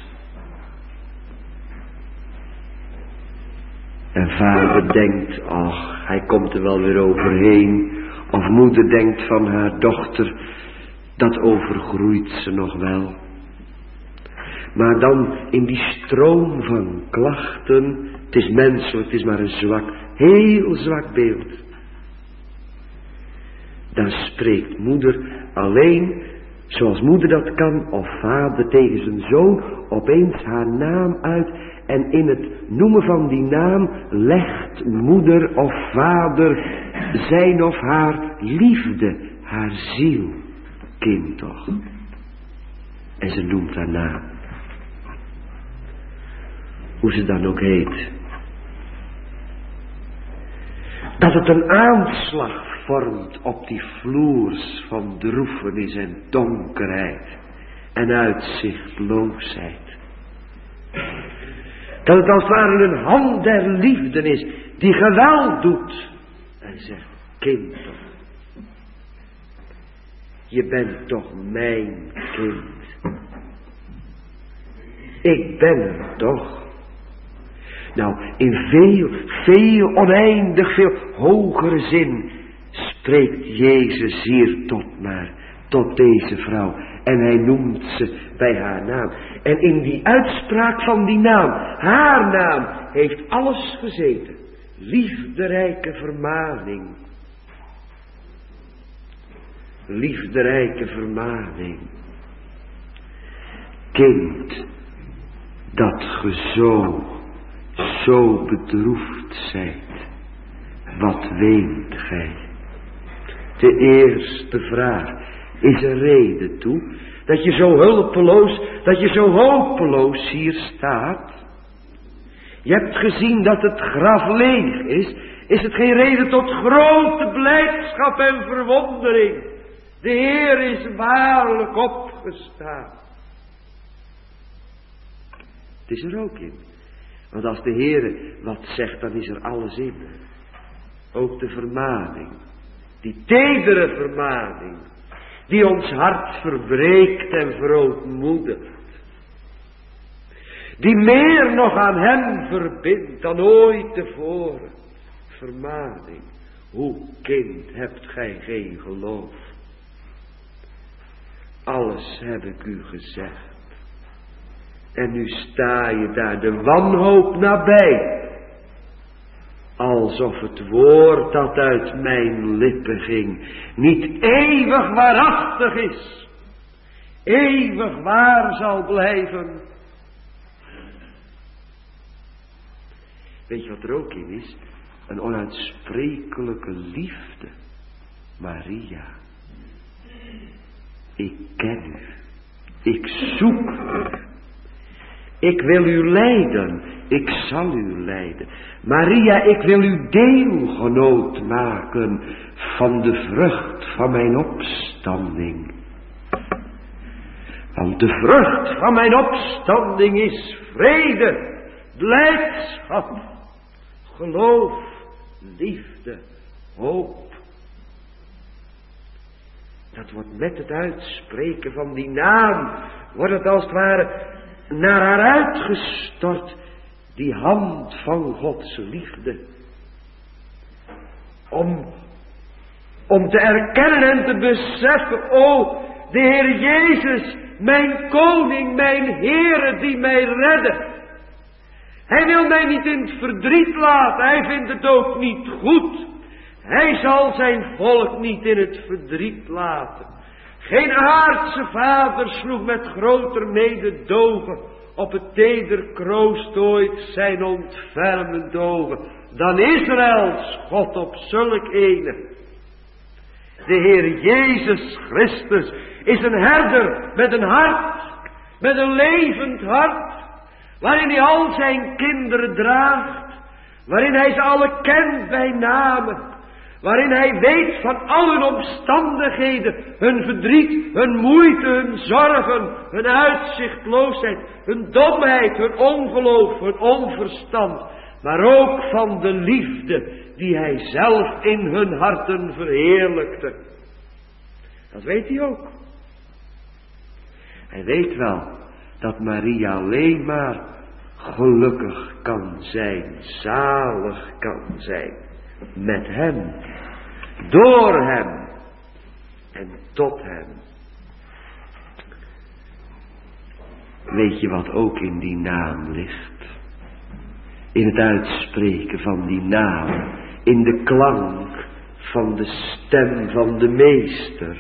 En vader denkt, ach, hij komt er wel weer overheen. Of moeder denkt van haar dochter, dat overgroeit ze nog wel. Maar dan in die stroom van klachten, het is menselijk, het is maar een zwak, heel zwak beeld. Dan spreekt moeder alleen, zoals moeder dat kan, of vader tegen zijn zoon, opeens haar naam uit. En in het noemen van die naam legt moeder of vader zijn of haar liefde, haar ziel, kind toch. En ze noemt haar naam. Hoe ze dan ook heet. Dat het een aanslag vormt op die vloers van droefenis en donkerheid en uitzichtloosheid. Dat het als het ware een hand der liefde is, die geweld doet. En zegt, kind toch, je bent toch mijn kind. Ik ben er toch. Nou, in veel, oneindig veel hogere zin spreekt Jezus hier tot deze vrouw. En hij noemt ze bij haar naam. En in die uitspraak van die naam, haar naam, heeft alles gezeten. Liefderijke vermaning. Liefderijke vermaning. Kind, dat ge zo bedroefd zijt. Wat weent gij? De eerste vraag. Is er reden toe dat je zo hulpeloos, dat je zo hopeloos hier staat? Je hebt gezien dat het graf leeg is. Is het geen reden tot grote blijdschap en verwondering? De Heer is waarlijk opgestaan. Het is er ook in. Want als de Heer wat zegt, dan is er alles in. Ook de vermaning. Die tedere vermaning. Die ons hart verbreekt en verootmoedigt. Die meer nog aan hem verbindt dan ooit tevoren. Vermaning. Hoe, kind, hebt gij geen geloof? Alles heb ik u gezegd. En nu sta je daar de wanhoop nabij. Alsof het woord dat uit mijn lippen ging niet eeuwig waarachtig is. Eeuwig waar zal blijven. Weet je wat er ook in is? Een onuitsprekelijke liefde. Maria, ik ken u. Ik zoek u. Ik wil u leiden. Ik zal u leiden. Maria, ik wil u deelgenoot maken van de vrucht van mijn opstanding. Want de vrucht van mijn opstanding is vrede, blijdschap, geloof, liefde, hoop. Dat wordt met het uitspreken van die naam, wordt het als het ware naar haar uitgestort, die hand van Gods liefde. Om te erkennen en te beseffen, o, de Heer Jezus, mijn koning, mijn Heere, die mij redde. Hij wil mij niet in het verdriet laten, hij vindt het ook niet goed. Hij zal zijn volk niet in het verdriet laten. Geen aardse vader sloeg met groter mededogen op het teder kroost ooit zijn ontfermend ogen dan Israëls God op zulk ene. De Heer Jezus Christus is een herder met een hart, met een levend hart, waarin hij al zijn kinderen draagt, waarin hij ze alle kent bij namen, waarin hij weet van al hun omstandigheden, hun verdriet, hun moeite, hun zorgen, hun uitzichtloosheid, hun domheid, hun ongeloof, hun onverstand, maar ook van de liefde die hij zelf in hun harten verheerlijkte. Dat weet hij ook. Hij weet wel dat Maria alleen maar gelukkig kan zijn, zalig kan zijn, met hem, door hem en tot hem. Weet je wat ook in die naam ligt? In het uitspreken van die naam, in de klank van de stem van de Meester.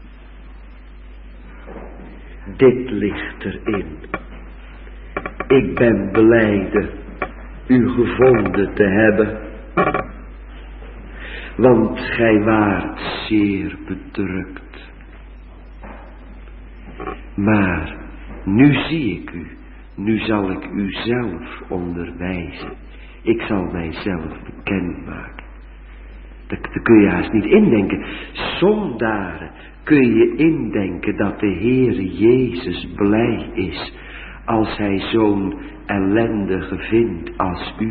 Dit ligt erin. Ik ben blijde u gevonden te hebben, want gij waart zeer bedrukt. Maar nu zie ik u, nu zal ik u zelf onderwijzen. Ik zal mijzelf bekendmaken. Daar kun je haast niet indenken. Zondaren kun je indenken dat de Heere Jezus blij is als hij zo'n ellendige vindt als u.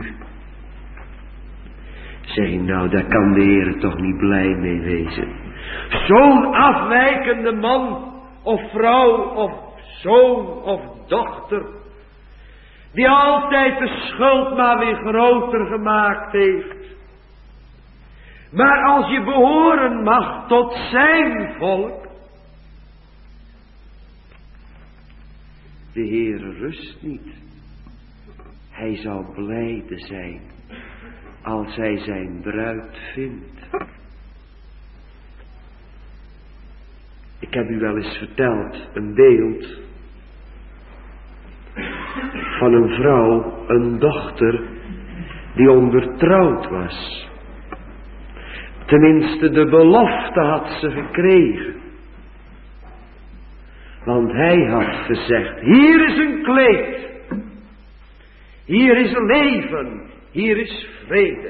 Zeg je nou, daar kan de Heere toch niet blij mee wezen. Zo'n afwijkende man of vrouw of zoon of dochter, die altijd de schuld maar weer groter gemaakt heeft. Maar als je behoren mag tot zijn volk, de Heere rust niet. Hij zal blijde zijn als hij zijn bruid vindt. Ik heb u wel eens verteld een beeld van een vrouw, een dochter, die ondertrouwd was. Tenminste, de belofte had ze gekregen. Want hij had gezegd, hier is een kleed, hier is leven, hier is vrede.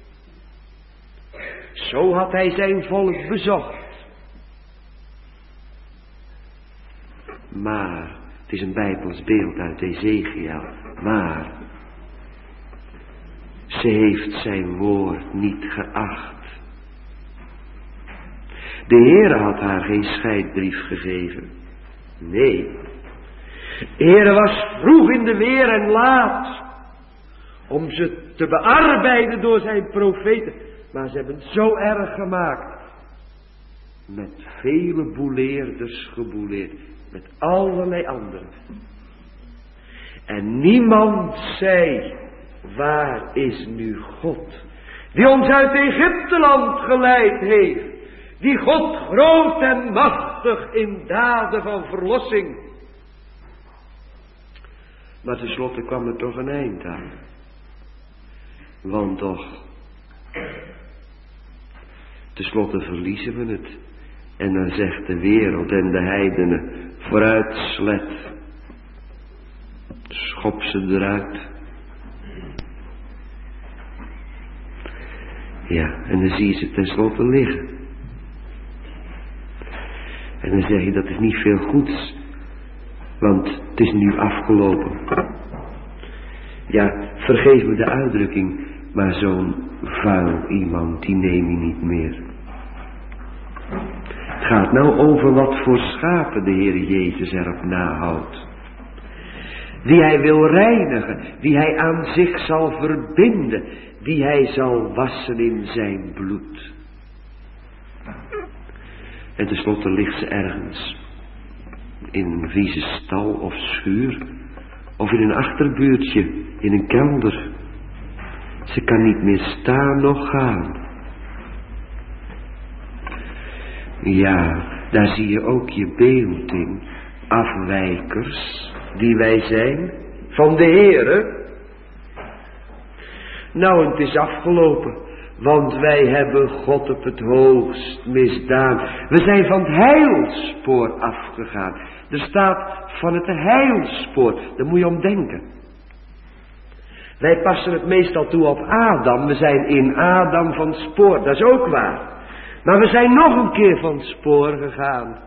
Zo had hij zijn volk bezocht. Maar, het is een Bijbels beeld uit Ezekiel, maar ze heeft zijn woord niet geacht. De Heere had haar geen scheidbrief gegeven. Nee. De Heere was vroeg in de weer en laat om ze te bearbeiden door zijn profeten. Maar ze hebben het zo erg gemaakt. Met vele boeleerders geboeleerd. Met allerlei anderen. En niemand zei, waar is nu God? Die ons uit Egypteland geleid heeft. Die God groot en machtig in daden van verlossing. Maar tenslotte kwam er toch een eind aan. Want toch, Ten slotte verliezen we het. En dan zegt de wereld en de heidenen, vooruit slet. Schop ze eruit. Ja, en dan zie je ze ten slotte liggen. En dan zeg je, dat is niet veel goeds. Want het is nu afgelopen. Ja, vergeef me de uitdrukking, maar zo'n vuil iemand, die neem je niet meer. Het gaat nou over wat voor schapen de Heer Jezus erop nahoudt. Die hij wil reinigen, die hij aan zich zal verbinden, die hij zal wassen in zijn bloed. En tenslotte ligt ze ergens. In een vieze stal of schuur. Of in een achterbuurtje, in een kelder. Ze kan niet meer staan noch gaan. Ja, daar zie je ook je beeld in. Afwijkers, die wij zijn, van de Heere. Nou, het is afgelopen. Want wij hebben God op het hoogst misdaan. We zijn van het heilspoor afgegaan. Er staat van het heilspoor. Daar moet je om denken. Wij passen het meestal toe op Adam. We zijn in Adam van het spoor. Dat is ook waar. Maar we zijn nog een keer van het spoor gegaan.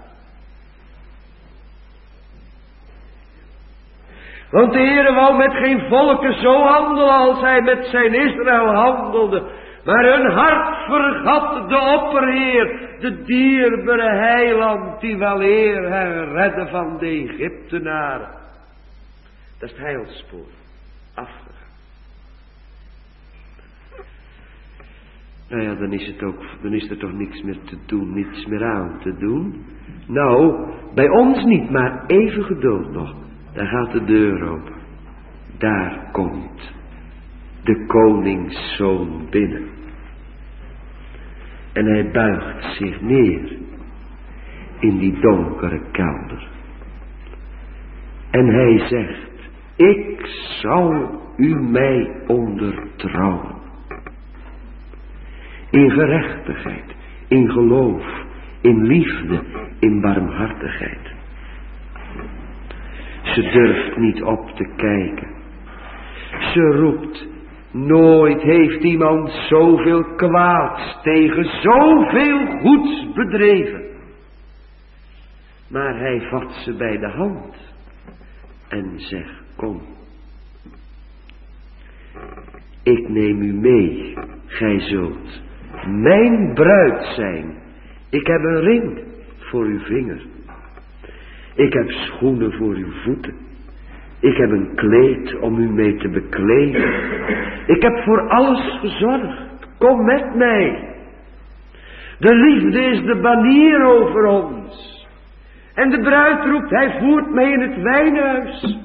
Want de Heere wou met geen volken zo handelen als hij met zijn Israël handelde. Maar hun hart vergat de opperheer, de dierbare heiland die wel eer hen redde van de Egyptenaren. Dat is het heilspoor, afgegaan. Nou ja, dan is er toch niks meer te doen, niets meer aan te doen. Nou, bij ons niet, maar even geduld nog. Daar gaat de deur open. Daar komt de koningszoon binnen. En hij buigt zich neer in die donkere kelder. En hij zegt, ik zal u mij ondertrouwen. In gerechtigheid, in geloof, in liefde, in barmhartigheid. Ze durft niet op te kijken. Ze roept, nooit heeft iemand zoveel kwaads tegen zoveel goeds bedreven. Maar hij vat ze bij de hand en zegt, kom. Ik neem u mee, gij zult mijn bruid zijn. Ik heb een ring voor uw vinger. Ik heb schoenen voor uw voeten. Ik heb een kleed om u mee te bekleden. Ik heb voor alles gezorgd. Kom met mij. De liefde is de banier over ons. En de bruid roept, hij voert mij in het wijnhuis.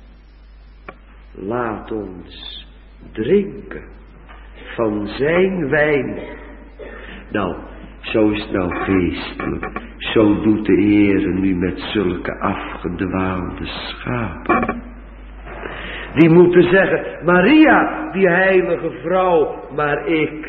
Laat ons drinken van zijn wijn. Nou, zo is het nou geestelijk. Zo doet de Heere nu met zulke afgedwaalde schapen. Die moeten zeggen, Maria, die heilige vrouw, maar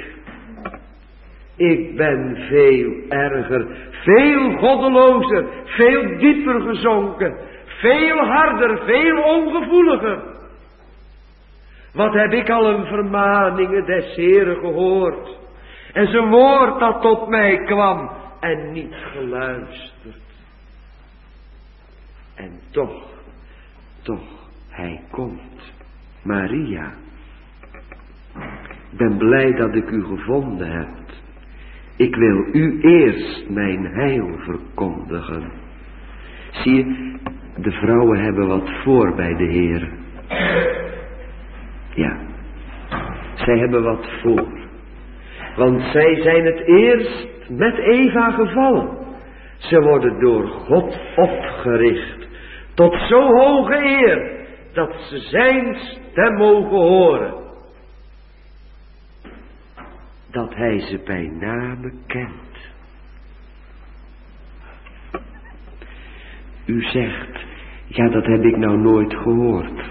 ik ben veel erger, veel goddelozer, veel dieper gezonken, veel harder, veel ongevoeliger. Wat heb ik al een vermaningen des Heeren gehoord. En zijn woord dat tot mij kwam en niet geluisterd. En toch, hij komt. Maria, ik ben blij dat ik u gevonden heb. Ik wil u eerst mijn heil verkondigen. Zie je, de vrouwen hebben wat voor bij de Heer. Ja, zij hebben wat voor. Want zij zijn het eerst met Eva gevallen. Ze worden door God opgericht tot zo hoge eer dat ze zijn stem mogen horen. Dat hij ze bij name kent. U zegt, ja, dat heb ik nou nooit gehoord.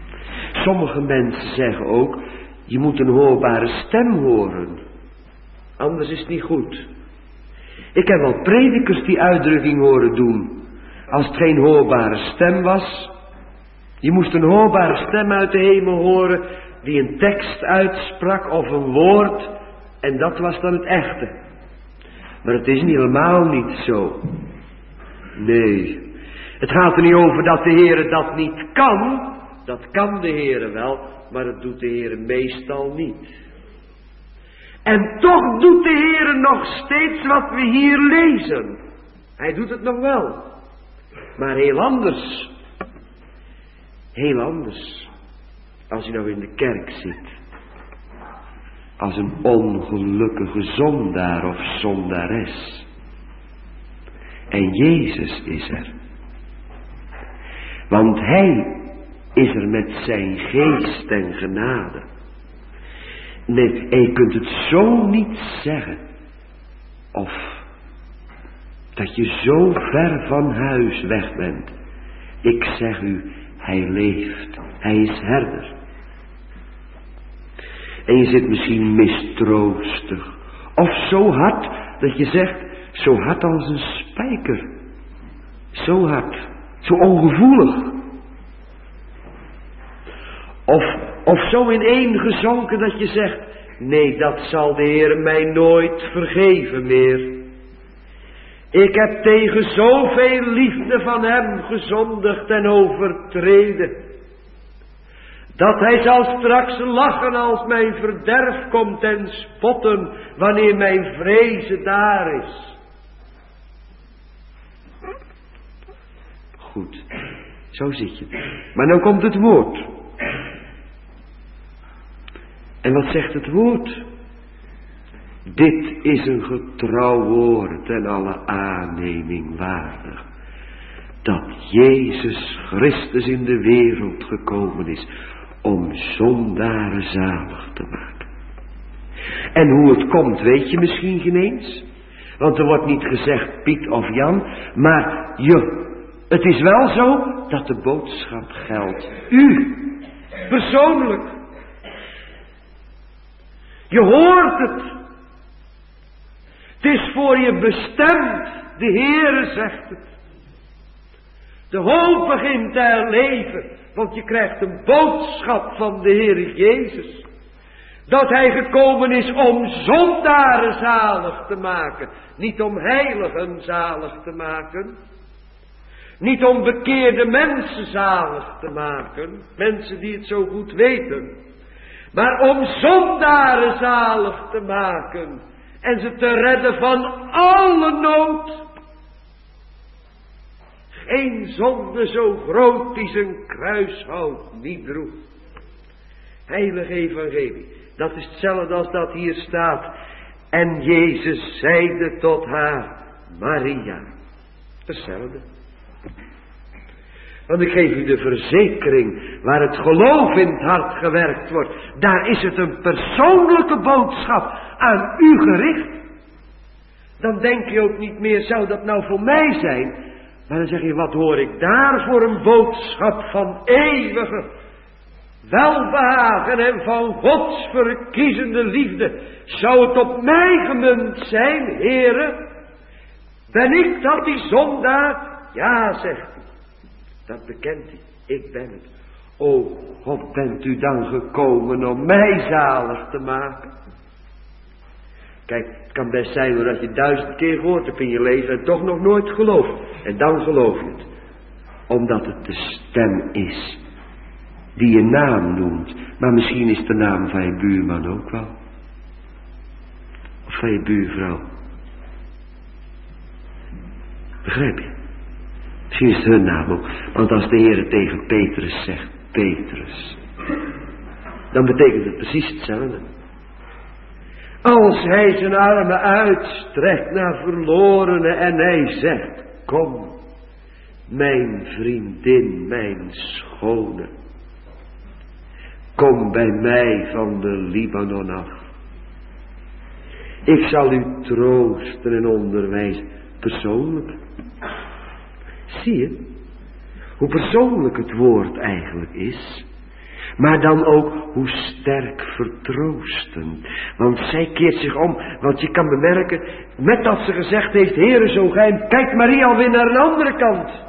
Sommige mensen zeggen ook, je moet een hoorbare stem horen. Anders is het niet goed. Ik heb al predikers die uitdrukking horen doen. Als het geen hoorbare stem was. Je moest een hoorbare stem uit de hemel horen die een tekst uitsprak of een woord. En dat was dan het echte. Maar het is helemaal niet zo. Nee. Het gaat er niet over dat de Heere dat niet kan. Dat kan de Heere wel, maar dat doet de Heere meestal niet. En toch doet de Heere nog steeds wat we hier lezen. Hij doet het nog wel. Maar heel anders. Heel anders. Als u nou in de kerk zit. Als een ongelukkige zondaar of zondares. En Jezus is er. Want Hij is er met zijn geest en genade. Nee, en je kunt het zo niet zeggen. Of dat je zo ver van huis weg bent. Ik zeg u, Hij leeft. Hij is herder. En je zit misschien mistroostig. Of zo hard dat je zegt, zo hard als een spijker. Zo hard. Zo ongevoelig. Of zo ineengezonken dat je zegt, nee, dat zal de Heer mij nooit vergeven meer. Ik heb tegen zoveel liefde van Hem gezondigd en overtreden. Dat Hij zal straks lachen als mijn verderf komt en spotten wanneer mijn vrezen daar is. Goed, zo zit je. Maar nou komt het woord. En wat zegt het woord? Dit is een getrouw woord en alle aanneming waardig. Dat Jezus Christus in de wereld gekomen is om zondaren zalig te maken. En hoe het komt weet je misschien geen eens. Want er wordt niet gezegd Piet of Jan, maar het is wel zo dat de boodschap geldt. U, persoonlijk. Je hoort het. Het is voor je bestemd. De Heere zegt het. De hoop begint te herleven. Want je krijgt een boodschap van de Heere Jezus. Dat Hij gekomen is om zondaren zalig te maken. Niet om heiligen zalig te maken. Niet om bekeerde mensen zalig te maken. Mensen die het zo goed weten. Maar om zondaren zalig te maken. En ze te redden van alle nood. Geen zonde zo groot die zijn kruishout niet droeg. Heilige evangelie. Dat is hetzelfde als dat hier staat. En Jezus zeide tot haar, Maria. Hetzelfde. Want ik geef u de verzekering, waar het geloof in het hart gewerkt wordt, daar is het een persoonlijke boodschap aan u gericht. Dan denk je ook niet meer, zou dat nou voor mij zijn? Maar dan zeg je, wat hoor ik daar voor een boodschap van eeuwige welbehagen en van Gods verkiezende liefde. Zou het op mij gemunt zijn, Heere? Ben ik dat die zondaar? Ja, zegt hij. Dat bekent hij. Ik ben het. O God, bent u dan gekomen om mij zalig te maken? Kijk, het kan best zijn dat je 1000 keer gehoord hebt in je leven en toch nog nooit gelooft. En dan geloof je het. Omdat het de stem is die je naam noemt. Maar misschien is de naam van je buurman ook wel. Of van je buurvrouw. Begrijp je? Misschien is het hun naam ook. Want als de Heer tegen Petrus zegt, Petrus, dan betekent het precies hetzelfde. Als hij zijn armen uitstrekt naar verlorenen en hij zegt, kom, mijn vriendin, mijn schone, kom bij mij van de Libanon af. Ik zal u troosten en onderwijzen, persoonlijk. Zie je, hoe persoonlijk het woord eigenlijk is. Maar dan ook hoe sterk vertroostend. Want zij keert zich om, want je kan bemerken, met dat ze gezegd heeft, Heere, zo gij, kijkt Maria alweer naar een andere kant.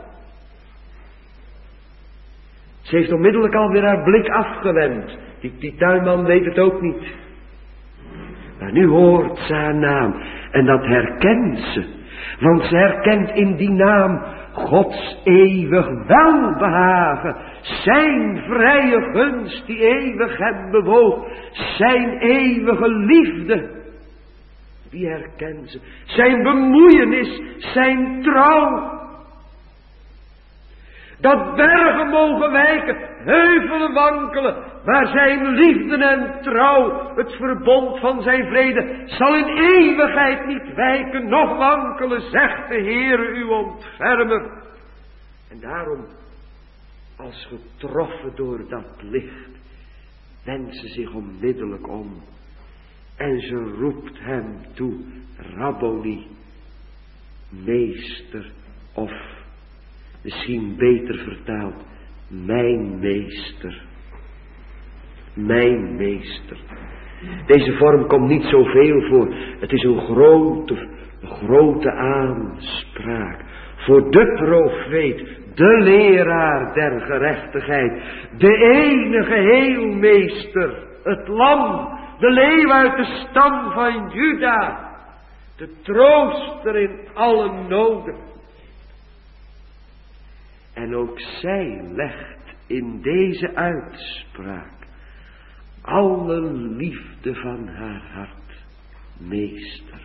Ze heeft onmiddellijk alweer haar blik afgewend. Die tuinman weet het ook niet. Maar nu hoort ze haar naam en dat herkent ze. Want ze herkent in die naam Gods eeuwig welbehagen, zijn vrije gunst die eeuwig hem bewoog, zijn eeuwige liefde. Die herkent ze. Zijn bemoeienis, zijn trouw. Dat bergen mogen wijken, heuvelen wankelen, maar zijn liefde en trouw, het verbond van zijn vrede, zal in eeuwigheid niet wijken, noch wankelen, zegt de Heere uw ontfermer. En daarom, als getroffen door dat licht, wendt ze zich onmiddellijk om. En ze roept hem toe, Rabboni, meester, of misschien beter vertaald, mijn meester. Mijn meester. Deze vorm komt niet zoveel voor. Het is een grote aanspraak. Voor de profeet, de leraar der gerechtigheid. De enige heelmeester. Het lam, de leeuw uit de stam van Juda. De trooster in alle noden. En ook zij legt in deze uitspraak alle liefde van haar hart. Meester.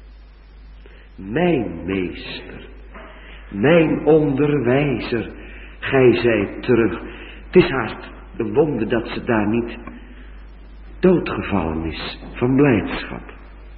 Mijn meester. Mijn onderwijzer. Gij zijt terug. Het is haar een wonder dat ze daar niet doodgevallen is van blijdschap.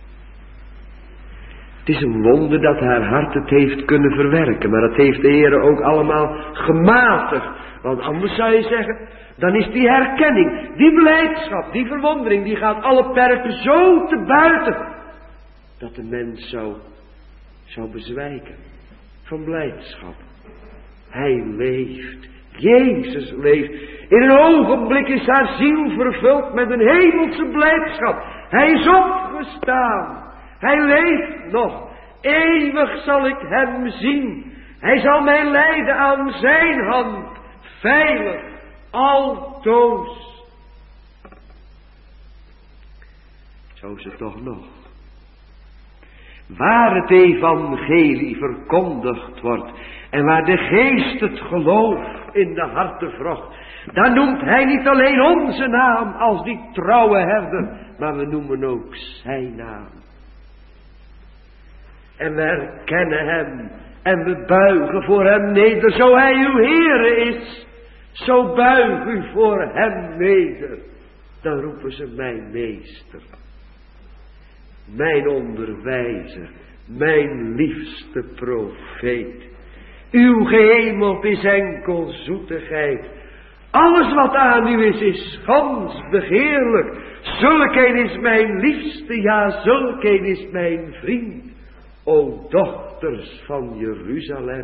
Het is een wonder dat haar hart het heeft kunnen verwerken. Maar dat heeft de Heer ook allemaal gematigd. Want anders zou je zeggen, dan is die herkenning, die blijdschap, die verwondering, die gaat alle perken zo te buiten. Dat de mens zou bezwijken van blijdschap. Hij leeft. Jezus leeft. In een ogenblik is haar ziel vervuld met een hemelse blijdschap. Hij is opgestaan. Hij leeft nog. Eeuwig zal ik hem zien. Hij zal mij leiden aan zijn hand. Veilig. Altoos. Zo is het toch nog. Waar het evangelie verkondigd wordt. En waar de geest het geloof in de harten vrocht. Dan noemt hij niet alleen onze naam als die trouwe herder. Maar we noemen ook zijn naam. En we herkennen hem. En we buigen voor hem neder. Zo hij uw Heere is. Zo buig u voor hem neder. Dan roepen ze mijn meester. Mijn onderwijzer. Mijn liefste profeet. Uw gehemeld is enkel zoetigheid. Alles wat aan u is gans begeerlijk. Zulkeen is mijn liefste, ja, zulkeen is mijn vriend. O dochters van Jeruzalem.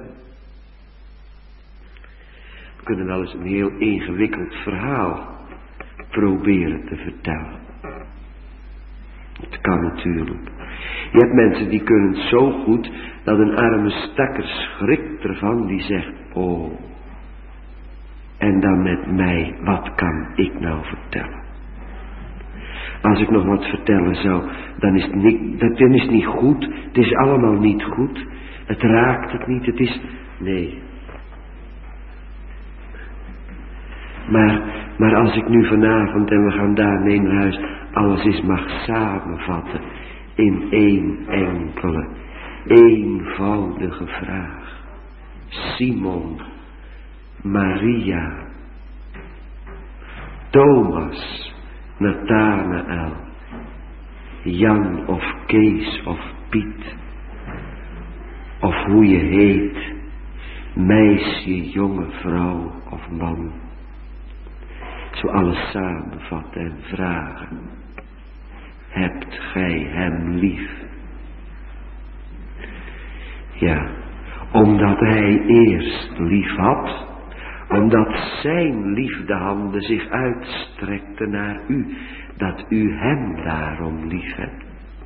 We kunnen wel eens een heel ingewikkeld verhaal proberen te vertellen. Het kan natuurlijk. Je hebt mensen die kunnen het zo goed dat een arme stakker schrikt ervan, die zegt, oh, en dan met mij, wat kan ik nou vertellen? Als ik nog wat vertellen zou, dan is het niet goed, het is allemaal niet goed, het raakt het niet, het is, nee. Maar als ik nu vanavond, en we gaan daarmee naar huis, alles eens mag samenvatten in één enkele, eenvoudige vraag. Simon, Maria, Thomas, Nathanael, Jan of Kees of Piet, of hoe je heet, meisje, jonge vrouw of man. Zo alles samenvatten en vragen. Hebt gij hem lief? Ja, omdat hij eerst lief had, omdat zijn liefdehanden zich uitstrekten naar u, dat u hem daarom lief hebt.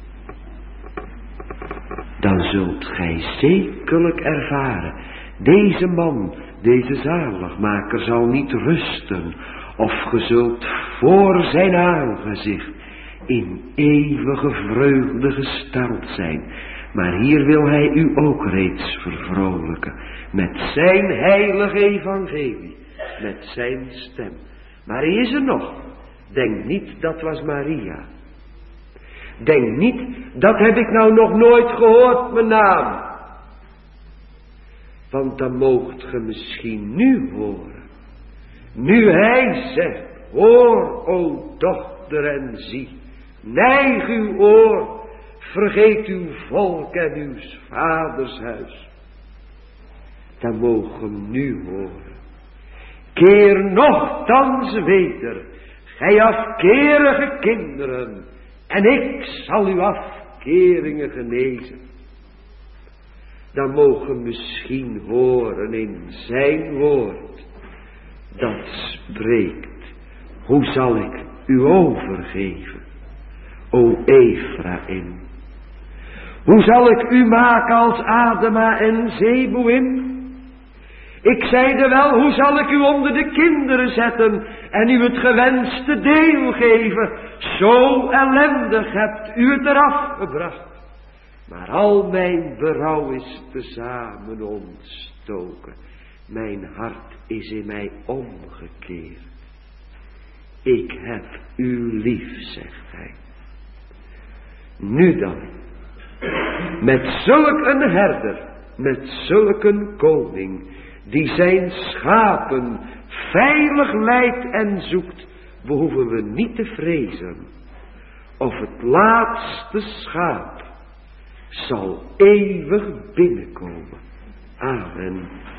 Dan zult gij zekerlijk ervaren, deze man, deze zaligmaker zal niet rusten, of ge zult voor zijn aangezicht in eeuwige vreugde gesteld zijn. Maar hier wil hij u ook reeds vervrolijken, met zijn heilige evangelie, met zijn stem. Maar hij is er nog. Denk niet, dat was Maria. Denk niet, dat heb ik nou nog nooit gehoord, mijn naam. Want dan moogt ge misschien nu horen. Nu hij zegt, hoor, o dochter, en zie, neig uw oor, vergeet uw volk en uw vaders huis. Dan mogen hem nu horen. Keer nochtans weder, gij afkerige kinderen, en ik zal uw afkeringen genezen. Dan mogen misschien horen in zijn woord, dat spreekt, hoe zal ik u overgeven, o Ephraim? Hoe zal ik u maken als Adema en Zeboïm? Ik zeide wel, hoe zal ik u onder de kinderen zetten en u het gewenste deel geven? Zo ellendig hebt u het eraf gebracht. Maar al mijn berouw is tezamen ontstoken. Mijn hart is in mij omgekeerd. Ik heb u lief, zegt hij. Nu dan, met zulk een herder, met zulk een koning, die zijn schapen veilig leidt en zoekt, behoeven we niet te vrezen of het laatste schaap zal eeuwig binnenkomen. Amen.